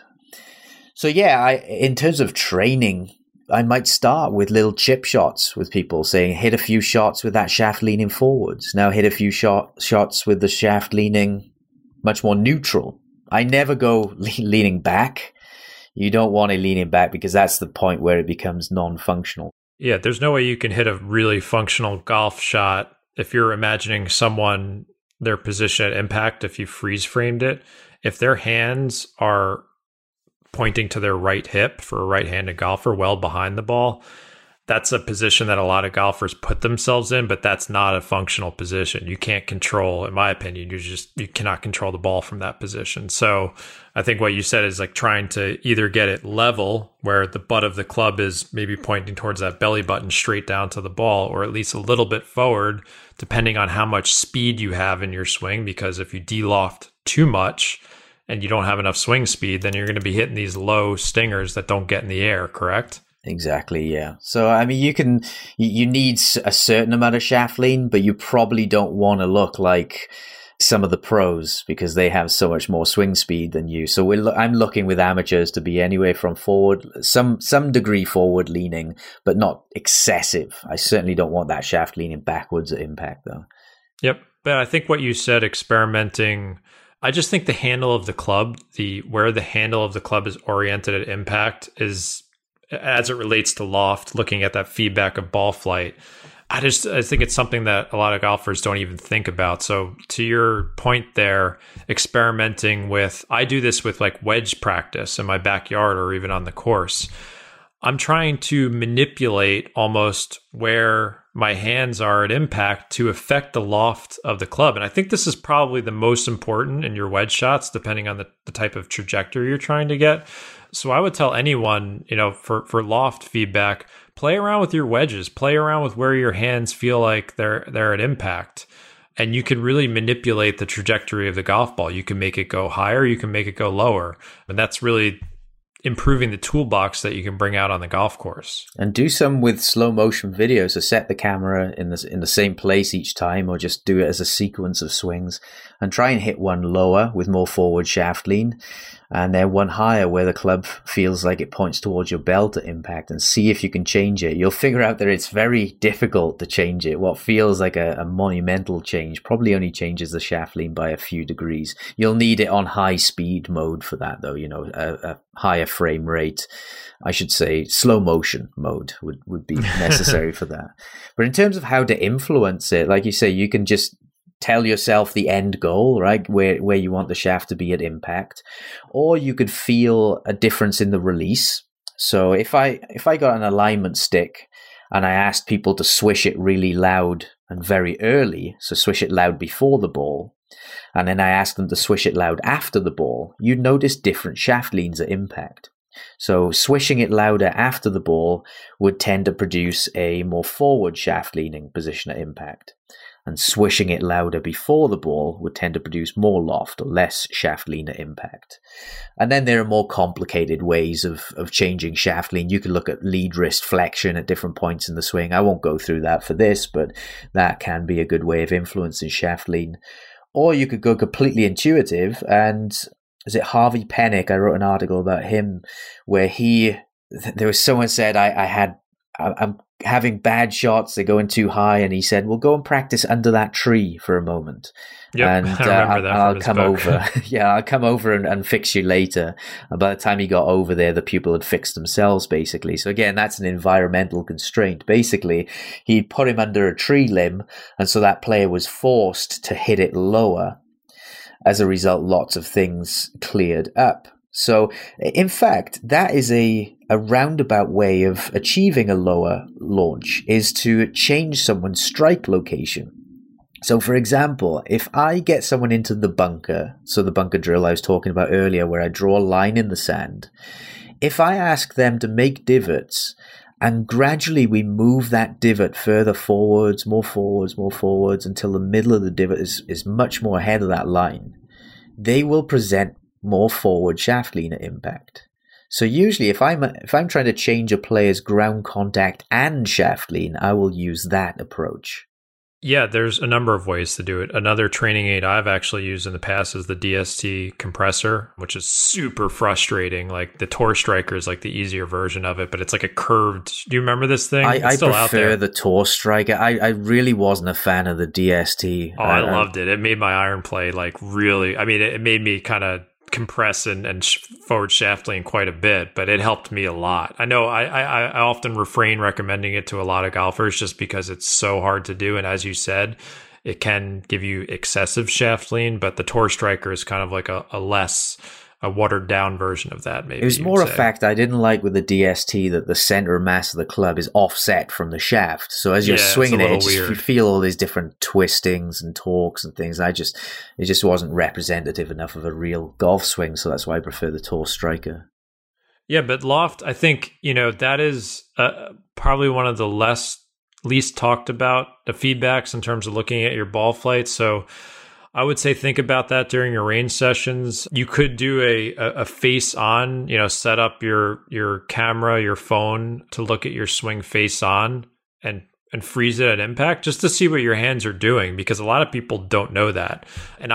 C: So yeah, in terms of training, I might start with little chip shots with people, saying hit a few shots with that shaft leaning forwards. Now hit a few shots with the shaft leaning much more neutral. I never go leaning back. You don't want it leaning back because that's the point where it becomes non-functional.
A: Yeah, there's no way you can hit a really functional golf shot if you're imagining someone, their position at impact, if you freeze framed it. If their hands are pointing to their right hip for a right-handed golfer well behind the ball, that's a position that a lot of golfers put themselves in, but that's not a functional position. You can't control, in my opinion, you cannot control the ball from that position. So I think what you said is like trying to either get it level where the butt of the club is maybe pointing towards that belly button straight down to the ball, or at least a little bit forward, depending on how much speed you have in your swing. Because if you de-loft too much and you don't have enough swing speed, then you're going to be hitting these low stingers that don't get in the air, correct?
C: Exactly, yeah. So, I mean, you need a certain amount of shaft lean, but you probably don't want to look like some of the pros because they have so much more swing speed than you. So I'm looking with amateurs to be anywhere from forward, some degree forward leaning, but not excessive. I certainly don't want that shaft leaning backwards at impact, though.
A: Yep. But I think what you said, experimenting, I just think the handle of the club, where the handle of the club is oriented at impact is, as it relates to loft, looking at that feedback of ball flight, I think it's something that a lot of golfers don't even think about. So to your point there, experimenting with, I do this with like wedge practice in my backyard or even on the course. I'm trying to manipulate almost where my hands are at impact to affect the loft of the club. And I think this is probably the most important in your wedge shots, depending on the type of trajectory you're trying to get. So I would tell anyone, for loft feedback, play around with your wedges, play around with where your hands feel like they're at impact. And you can really manipulate the trajectory of the golf ball. You can make it go higher, you can make it go lower. And that's really improving the toolbox that you can bring out on the golf course.
C: And do some with slow motion videos. So set the camera in the same place each time, or just do it as a sequence of swings, and try and hit one lower with more forward shaft lean, and then one higher where the club feels like it points towards your belt at impact, and see if you can change it. You'll figure out that it's very difficult to change it. What feels like a monumental change probably only changes the shaft lean by a few degrees. You'll need it on high speed mode for that, though, a higher frame rate. I should say slow motion mode would be necessary for that. But in terms of how to influence it, like you say, you can just tell yourself the end goal, right? Where you want the shaft to be at impact, or you could feel a difference in the release. So if I got an alignment stick and I asked people to swish it really loud and very early, so swish it loud before the ball, and then I asked them to swish it loud after the ball, you'd notice different shaft leans at impact. So swishing it louder after the ball would tend to produce a more forward shaft leaning position at impact. And swishing it louder before the ball would tend to produce more loft or less shaft lean at impact. And then there are more complicated ways of changing shaft lean. You can look at lead wrist flexion at different points in the swing. I won't go through that for this, but that can be a good way of influencing shaft lean. Or you could go completely intuitive, and is it Harvey Penick? I wrote an article about him where someone said, I I'm having bad shots, they're going too high, and he said, well, go and practice under that tree for a moment.
A: Yep,
C: and
A: I remember that
C: I'll
A: from his
C: come
A: book.
C: over. Yeah, I'll come over and fix you later. And by the time he got over there, the pupil had fixed themselves, basically. So again, that's an environmental constraint. Basically, he'd put him under a tree limb, and so that player was forced to hit it lower. As a result, lots of things cleared up. So, in fact, that is a roundabout way of achieving a lower launch, is to change someone's strike location. So, for example, if I get someone into the bunker, so the bunker drill I was talking about earlier, where I draw a line in the sand, if I ask them to make divots, and gradually we move that divot further forwards, more forwards, until the middle of the divot is much more ahead of that line, they will present more forward shaft lean at impact. So usually if I'm trying to change a player's ground contact and shaft lean, I will use that approach.
A: Yeah, there's a number of ways to do it. Another training aid I've actually used in the past is the DST compressor, which is super frustrating. Like the Tor Striker is like the easier version of it, but it's like a curved. Do you remember this thing?
C: I
A: still out
C: prefer
A: there.
C: the Tor Striker. I really wasn't a fan of the DST.
A: Oh, I loved it. It made my iron play like really. I mean, it made me kind of compress and forward shaft lean quite a bit, but it helped me a lot. I know I often refrain recommending it to a lot of golfers just because it's so hard to do. And as you said, it can give you excessive shaft lean, but the Tor Striker is kind of like a watered down version of that. Maybe
C: it was more a fact I didn't like with the DST that the center of mass of the club is offset from the shaft. So as you're swinging it, you feel all these different twistings and torques and things. It just wasn't representative enough of a real golf swing. So that's why I prefer the Tor Striker.
A: Yeah, but loft, I think, that is probably one of the least talked about the feedbacks in terms of looking at your ball flight. So I would say think about that during your range sessions. You could do a face on, set up your camera, your phone to look at your swing face on and freeze it at impact just to see what your hands are doing, because a lot of people don't know that. And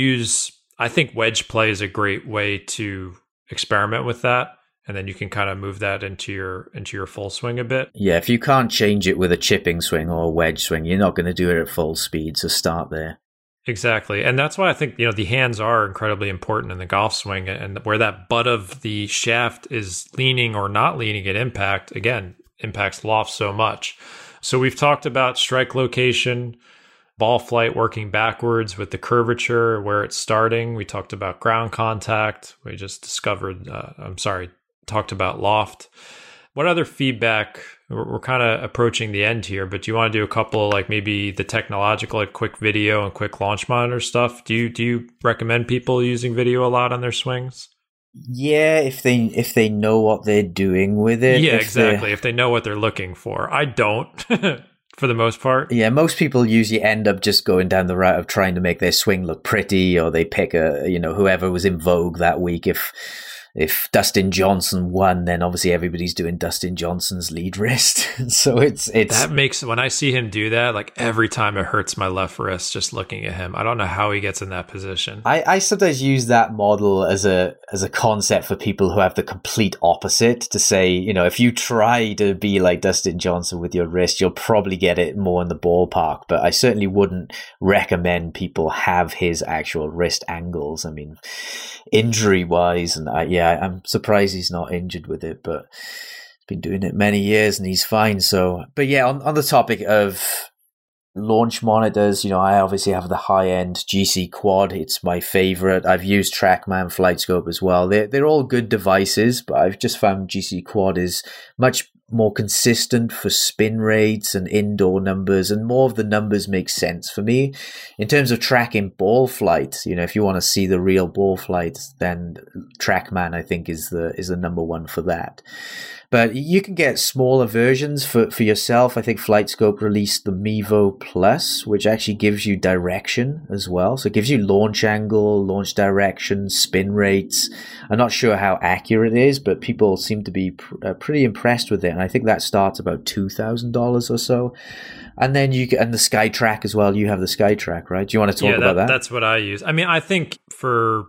A: I think wedge play is a great way to experiment with that. And then you can kind of move that into your full swing a bit.
C: Yeah, if you can't change it with a chipping swing or a wedge swing, you're not going to do it at full speed. So start there.
A: Exactly. And that's why I think, the hands are incredibly important in the golf swing, and where that butt of the shaft is leaning or not leaning at impact, again, impacts loft so much. So we've talked about strike location, ball flight working backwards with the curvature, where it's starting. We talked about ground contact. We just talked about loft. What other feedback? We're kind of approaching the end here, but do you want to do a couple, like maybe the technological, like quick video and quick launch monitor stuff? Do you recommend people using video a lot on their swings?
C: Yeah, if they know what they're doing with it.
A: Yeah, exactly. If they know what they're looking for. I don't, for the most part.
C: Yeah, most people usually end up just going down the route of trying to make their swing look pretty, or they pick whoever was in vogue that week. If Dustin Johnson won, then obviously everybody's doing Dustin Johnson's lead wrist. So it's
A: that makes, when I see him do that, like every time it hurts my left wrist just looking at him. I don't know how he gets in that position.
C: I sometimes use that model as a concept for people who have the complete opposite, to say, if you try to be like Dustin Johnson with your wrist, you'll probably get it more in the ballpark. But I certainly wouldn't recommend people have his actual wrist angles. I mean, injury wise, and I'm surprised he's not injured with it, but he's been doing it many years and he's fine. So, but yeah, on the topic of launch monitors, I obviously have the high-end GC Quad. It's my favorite. I've used TrackMan, FlightScope as well. They're all good devices, but I've just found GC Quad is much more consistent for spin rates and indoor numbers, and more of the numbers make sense for me. In terms of tracking ball flight, if you want to see the real ball flight, then TrackMan, I think, is the number one for that. But you can get smaller versions for yourself. I think FlightScope released the Mevo Plus, which actually gives you direction as well. So it gives you launch angle, launch direction, spin rates. I'm not sure how accurate it is, but people seem to be pretty impressed with it. And I think that starts about $2,000 or so. And then and the SkyTrack as well. You have the SkyTrack, right? Do you want to talk about that?
A: That's what I use. I mean, I think for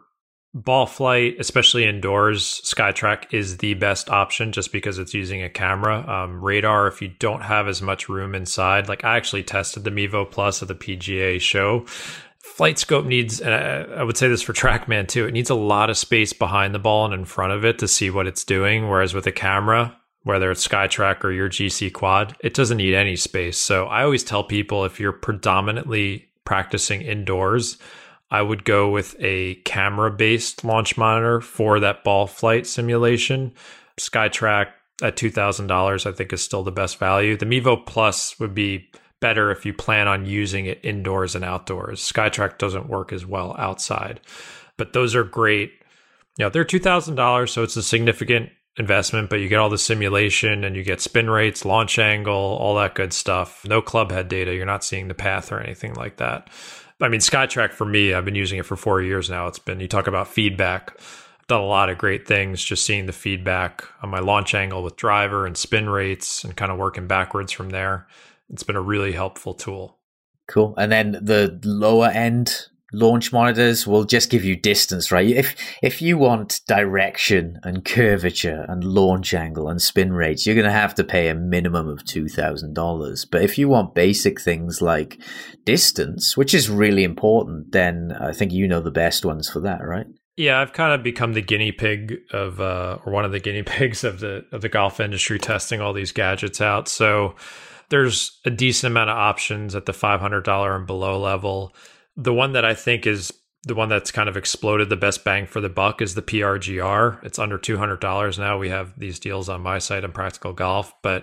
A: ball flight, especially indoors, SkyTrack is the best option just because it's using a camera. Radar, if you don't have as much room inside, like I actually tested the Mevo Plus at the PGA show. Flight scope needs, and I would say this for TrackMan too, it needs a lot of space behind the ball and in front of it to see what it's doing. Whereas with a camera, whether it's SkyTrack or your GC Quad, it doesn't need any space. So I always tell people if you're predominantly practicing indoors, I would go with a camera-based launch monitor for that ball flight simulation. SkyTrack at $2,000, I think, is still the best value. The Mevo Plus would be better if you plan on using it indoors and outdoors. SkyTrack doesn't work as well outside, but those are great. They're $2,000, so it's a significant investment, but you get all the simulation and you get spin rates, launch angle, all that good stuff. No club head data. You're not seeing the path or anything like that. I mean, SkyTrack for me, I've been using it for 4 years now. You talk about feedback. I've done a lot of great things just seeing the feedback on my launch angle with driver and spin rates and kind of working backwards from there. It's been a really helpful tool.
C: Cool. And then the lower end launch monitors will just give you distance, right? If you want direction and curvature and launch angle and spin rates, you're going to have to pay a minimum of $2,000. But if you want basic things like distance, which is really important, then I think you know the best ones for that, right?
A: Yeah, I've kind of become the guinea pig of, or one of the guinea pigs of the golf industry, testing all these gadgets out. So there's a decent amount of options at the $500 and below level. The one that I think is the one that's kind of exploded the best bang for the buck is the PRGR. It's under $200 now. We have these deals on my site on Practical Golf, but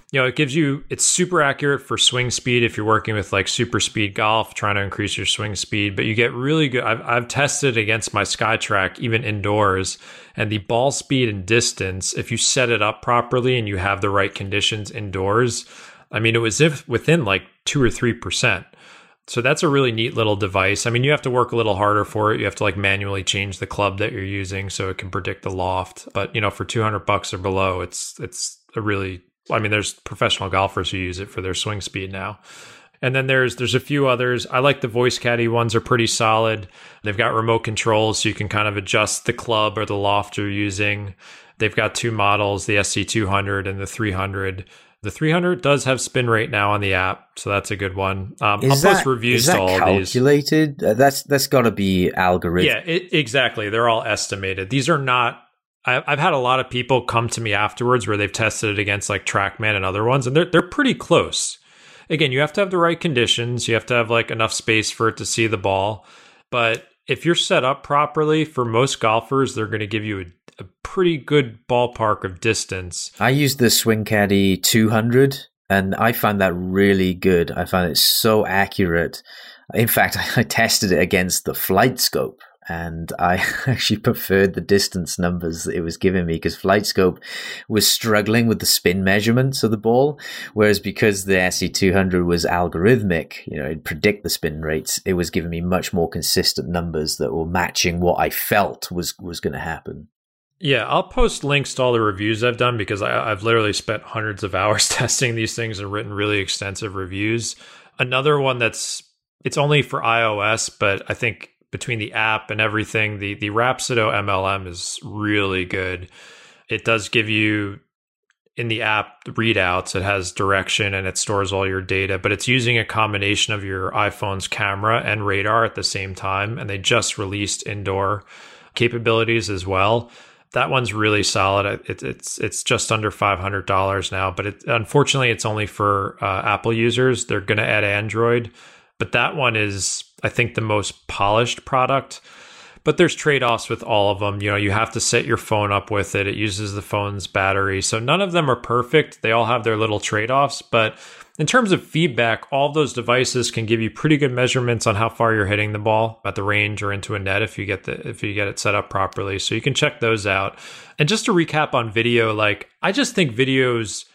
A: it's super accurate for swing speed if you're working with like super speed golf, trying to increase your swing speed, but you get really good. I've tested against my SkyTrack even indoors, and the ball speed and distance, if you set it up properly and you have the right conditions indoors, I mean, it was within like 2 or 3%. So that's a really neat little device. I mean, you have to work a little harder for it. You have to like manually change the club that you're using so it can predict the loft. But, for $200 or below, it's a really, there's professional golfers who use it for their swing speed now. And then there's a few others. I like the Voice Caddy ones, are pretty solid. They've got remote controls so you can kind of adjust the club or the loft you're using. They've got 2 models, the SC200 and the 300. The 300 does have spin rate now on the app, so that's a good one. I'll post reviews to all of these.
C: Calculated? That's got to be algorithm.
A: Yeah, exactly. They're all estimated. These are not. I've had a lot of people come to me afterwards where they've tested it against like TrackMan and other ones, and they're pretty close. Again, you have to have the right conditions. You have to have like enough space for it to see the ball. But if you're set up properly, for most golfers, they're going to give you a pretty good ballpark of distance.
C: I used the Swing Caddy 200 and I found that really good. I found it so accurate. In fact, I tested it against the Flight Scope and I actually preferred the distance numbers that it was giving me because Flight Scope was struggling with the spin measurements of the ball. Whereas because the SC200 was algorithmic, it'd predict the spin rates, it was giving me much more consistent numbers that were matching what I felt was going to happen.
A: Yeah, I'll post links to all the reviews I've done because I've literally spent hundreds of hours testing these things and written really extensive reviews. Another one it's only for iOS, but I think between the app and everything, the Rapsodo MLM is really good. It does give you, in the app, readouts. It has direction and it stores all your data, but it's using a combination of your iPhone's camera and radar at the same time, and they just released indoor capabilities as well. That one's really solid. It's just under $500 now, but unfortunately it's only for Apple users. They're going to add Android, but that one is, I think, the most polished product. But there's trade-offs with all of them. You have to set your phone up with it. It uses the phone's battery. So none of them are perfect. They all have their little trade-offs. But in terms of feedback, all those devices can give you pretty good measurements on how far you're hitting the ball at the range or into a net if you get it set up properly. So you can check those out. And just to recap on video, I just think video is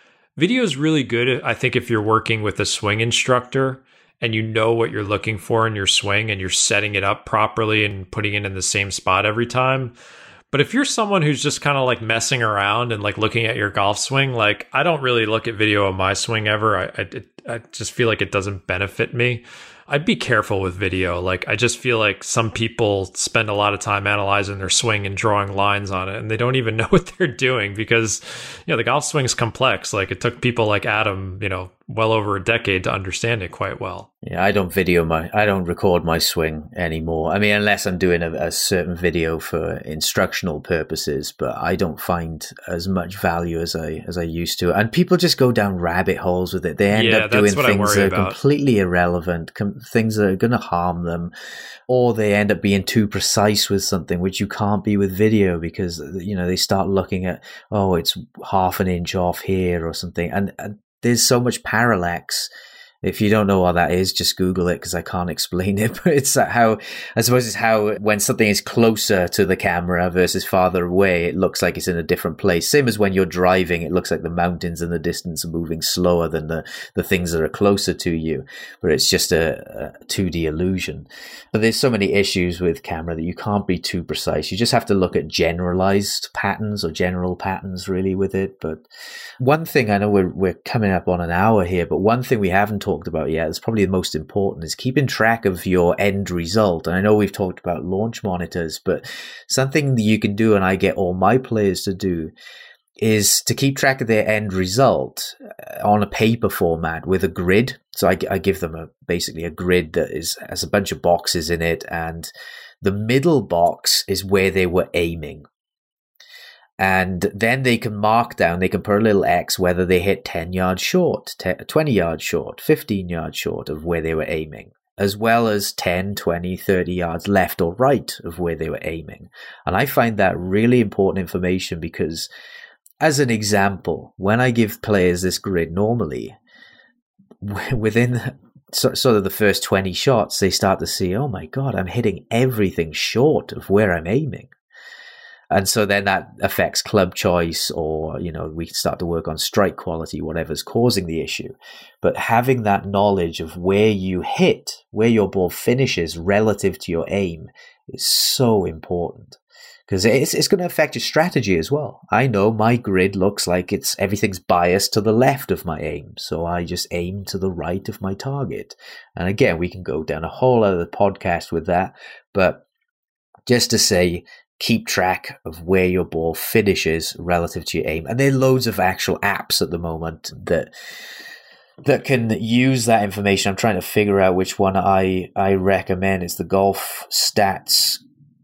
A: really good. I think if you're working with a swing instructor and you know what you're looking for in your swing and you're setting it up properly and putting it in the same spot every time. But if you're someone who's just kind of messing around and looking at your golf swing, I don't really look at video of my swing ever. I just feel like it doesn't benefit me. I'd be careful with video. Like, I just feel like some people spend a lot of time analyzing their swing and drawing lines on it, and they don't even know what they're doing because, the golf swing's complex. Like, it took people like Adam, well over a decade to understand it quite well.
C: Yeah, I don't record my swing anymore. I mean, unless I'm doing a certain video for instructional purposes, but I don't find as much value as I used to. And people just go down rabbit holes with it. They end up doing things that are completely irrelevant, things that are going to harm them, or they end up being too precise with something, which you can't be with video because, they start looking at, it's half an inch off here or something. And there's so much parallax. If you don't know what that is, just Google it because I can't explain it. But it's how when something is closer to the camera versus farther away, it looks like it's in a different place. Same as when you're driving, it looks like the mountains in the distance are moving slower than the things that are closer to you. But it's just a 2D illusion. But there's so many issues with camera that you can't be too precise. You just have to look at generalized patterns or general patterns really with it. But one thing, I know we're coming up on an hour here, but one thing we haven't talked about yet, it's probably the most important, is keeping track of your end result. And I know we've talked about launch monitors, but something that you can do, and I get all my players to do, is to keep track of their end result on a paper format with a grid. So I give them basically a grid that has a bunch of boxes in it, and the middle box is where they were aiming. And then they can mark down, they can put a little X whether they hit 10 yards short, 20 yards short, 15 yards short of where they were aiming, as well as 10, 20, 30 yards left or right of where they were aiming. And I find that really important information because, as an example, when I give players this grid normally, within sort of the first 20 shots, they start to see, oh my God, I'm hitting everything short of where I'm aiming. And so then that affects club choice, or, we start to work on strike quality, whatever's causing the issue. But having that knowledge of where you hit, where your ball finishes relative to your aim is so important because it's going to affect your strategy as well. I know my grid looks like everything's biased to the left of my aim. So I just aim to the right of my target. And again, we can go down a whole other podcast with that. But just to say, keep track of where your ball finishes relative to your aim. And there are loads of actual apps at the moment that can use that information. I'm trying to figure out which one I recommend. It's the Golf Stats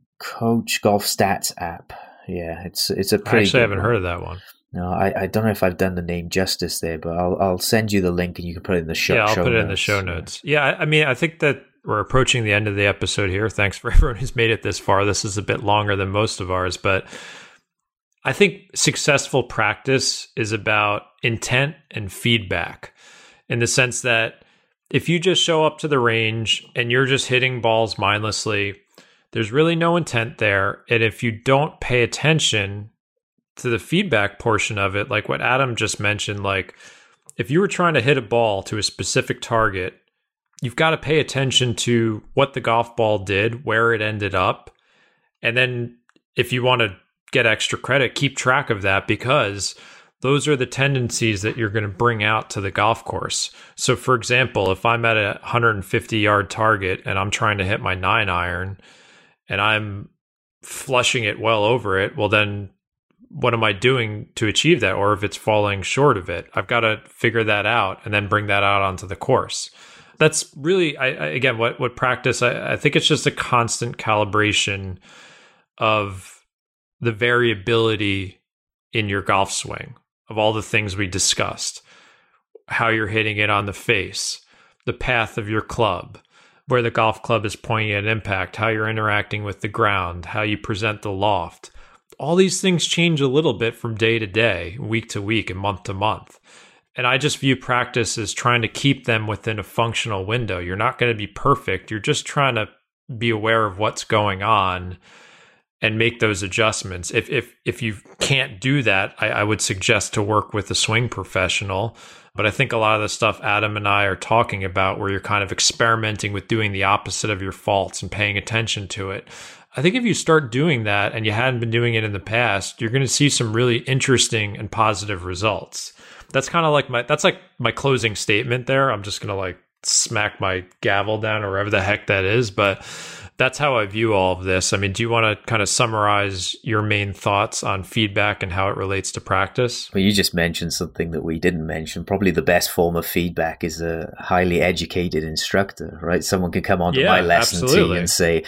C: app. Yeah, it's a pretty.
A: Actually, I haven't heard of that one.
C: No, I don't know if I've done the name justice there, but I'll send you the link and you can put it in the show.
A: Yeah, I'll put it in the show notes. Yeah, I mean, I think that we're approaching the end of the episode here. Thanks for everyone who's made it this far. This is a bit longer than most of ours, but I think successful practice is about intent and feedback, in the sense that if you just show up to the range and you're just hitting balls mindlessly, there's really no intent there. And if you don't pay attention to the feedback portion of it, like what Adam just mentioned, like if you were trying to hit a ball to a specific target, you've got to pay attention to what the golf ball did, where it ended up. And then if you want to get extra credit, keep track of that, because those are the tendencies that you're going to bring out to the golf course. So for example, if I'm at a 150-yard target and I'm trying to hit my 9-iron and I'm flushing it well over it, well then what am I doing to achieve that? Or if it's falling short of it, I've got to figure that out and then bring that out onto the course. That's really, again, what practice, I think it's just a constant calibration of the variability in your golf swing, of all the things we discussed, how you're hitting it on the face, the path of your club, where the golf club is pointing at impact, how you're interacting with the ground, how you present the loft. All these things change a little bit from day to day, week to week, and month to month. And I just view practice as trying to keep them within a functional window. You're not going to be perfect. You're just trying to be aware of what's going on and make those adjustments. If you can't do that, I would suggest to work with a swing professional. But I think a lot of the stuff Adam and I are talking about, where you're kind of experimenting with doing the opposite of your faults and paying attention to it, I think if you start doing that and you hadn't been doing it in the past, you're going to see some really interesting and positive results. That's kind of like my closing statement there. I'm just going to smack my gavel down or wherever the heck that is. But that's how I view all of this. I mean, do you want to kind of summarize your main thoughts on feedback and how it relates to practice?
C: Well, you just mentioned something that we didn't mention. Probably the best form of feedback is a highly educated instructor, right? Someone can come onto my lesson team and say,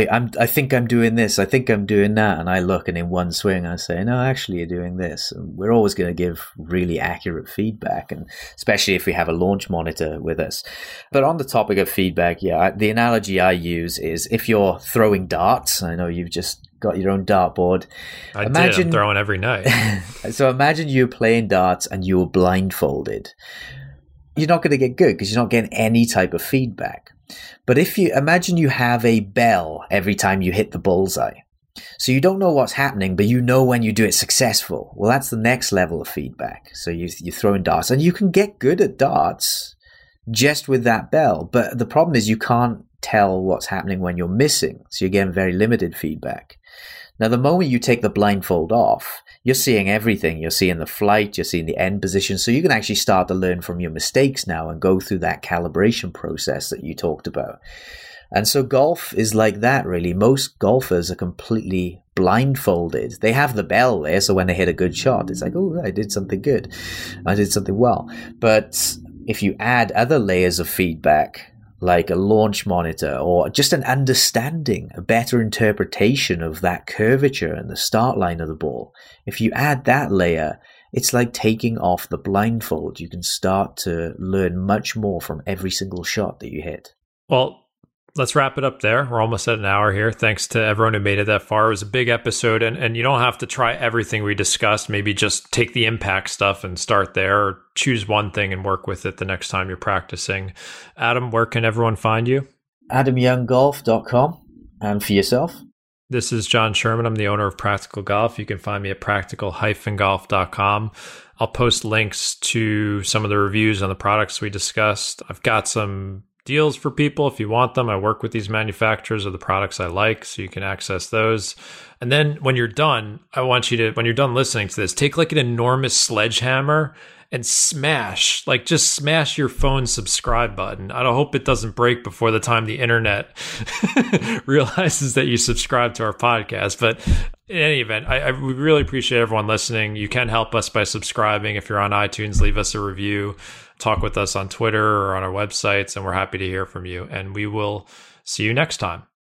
C: I think I'm doing this. I think I'm doing that. And I look, and in one swing, I say, no, actually, you're doing this. And we're always going to give really accurate feedback, and especially if we have a launch monitor with us. But on the topic of feedback, the analogy I use is if you're throwing darts, I know you've just got your own dartboard.
A: I'm throwing every night.
C: So imagine you're playing darts and you were blindfolded. You're not going to get good because you're not getting any type of feedback. But if you imagine you have a bell every time you hit the bullseye. So you don't know what's happening, but you know when you do it successful. Well, that's the next level of feedback. So you're throwing darts, and you can get good at darts just with that bell. But the problem is you can't tell what's happening when you're missing. So you're getting very limited feedback. Now, the moment you take the blindfold off, you're seeing everything. You're seeing the flight, you're seeing the end position. So you can actually start to learn from your mistakes now and go through that calibration process that you talked about. And so golf is like that, really. Most golfers are completely blindfolded. They have the bell there, so when they hit a good shot, it's like, oh, I did something good. I did something well. But if you add other layers of feedback, like a launch monitor or just an understanding, a better interpretation of that curvature and the start line of the ball, if you add that layer, it's like taking off the blindfold. You can start to learn much more from every single shot that you hit.
A: Well, let's wrap it up there. We're almost at an hour here. Thanks to everyone who made it that far. It was a big episode, and you don't have to try everything we discussed. Maybe just take the impact stuff and start there, or choose one thing and work with it the next time you're practicing. Adam, where can everyone find you?
C: AdamYoungGolf.com. And for yourself?
A: This is John Sherman. I'm the owner of Practical Golf. You can find me at practical-golf.com. I'll post links to some of the reviews on the products we discussed. I've got some deals for people if you want them. I work with these manufacturers of the products I like, so you can access those. And then when you're done, I want you to, when you're done listening to this, take like an enormous sledgehammer and smash your phone subscribe button. I hope it doesn't break before the time the internet realizes that you subscribe to our podcast. But in any event, I really appreciate everyone listening. You can help us by subscribing. If you're on iTunes, leave us a review. Talk with us on Twitter or on our websites, and we're happy to hear from you. And we will see you next time.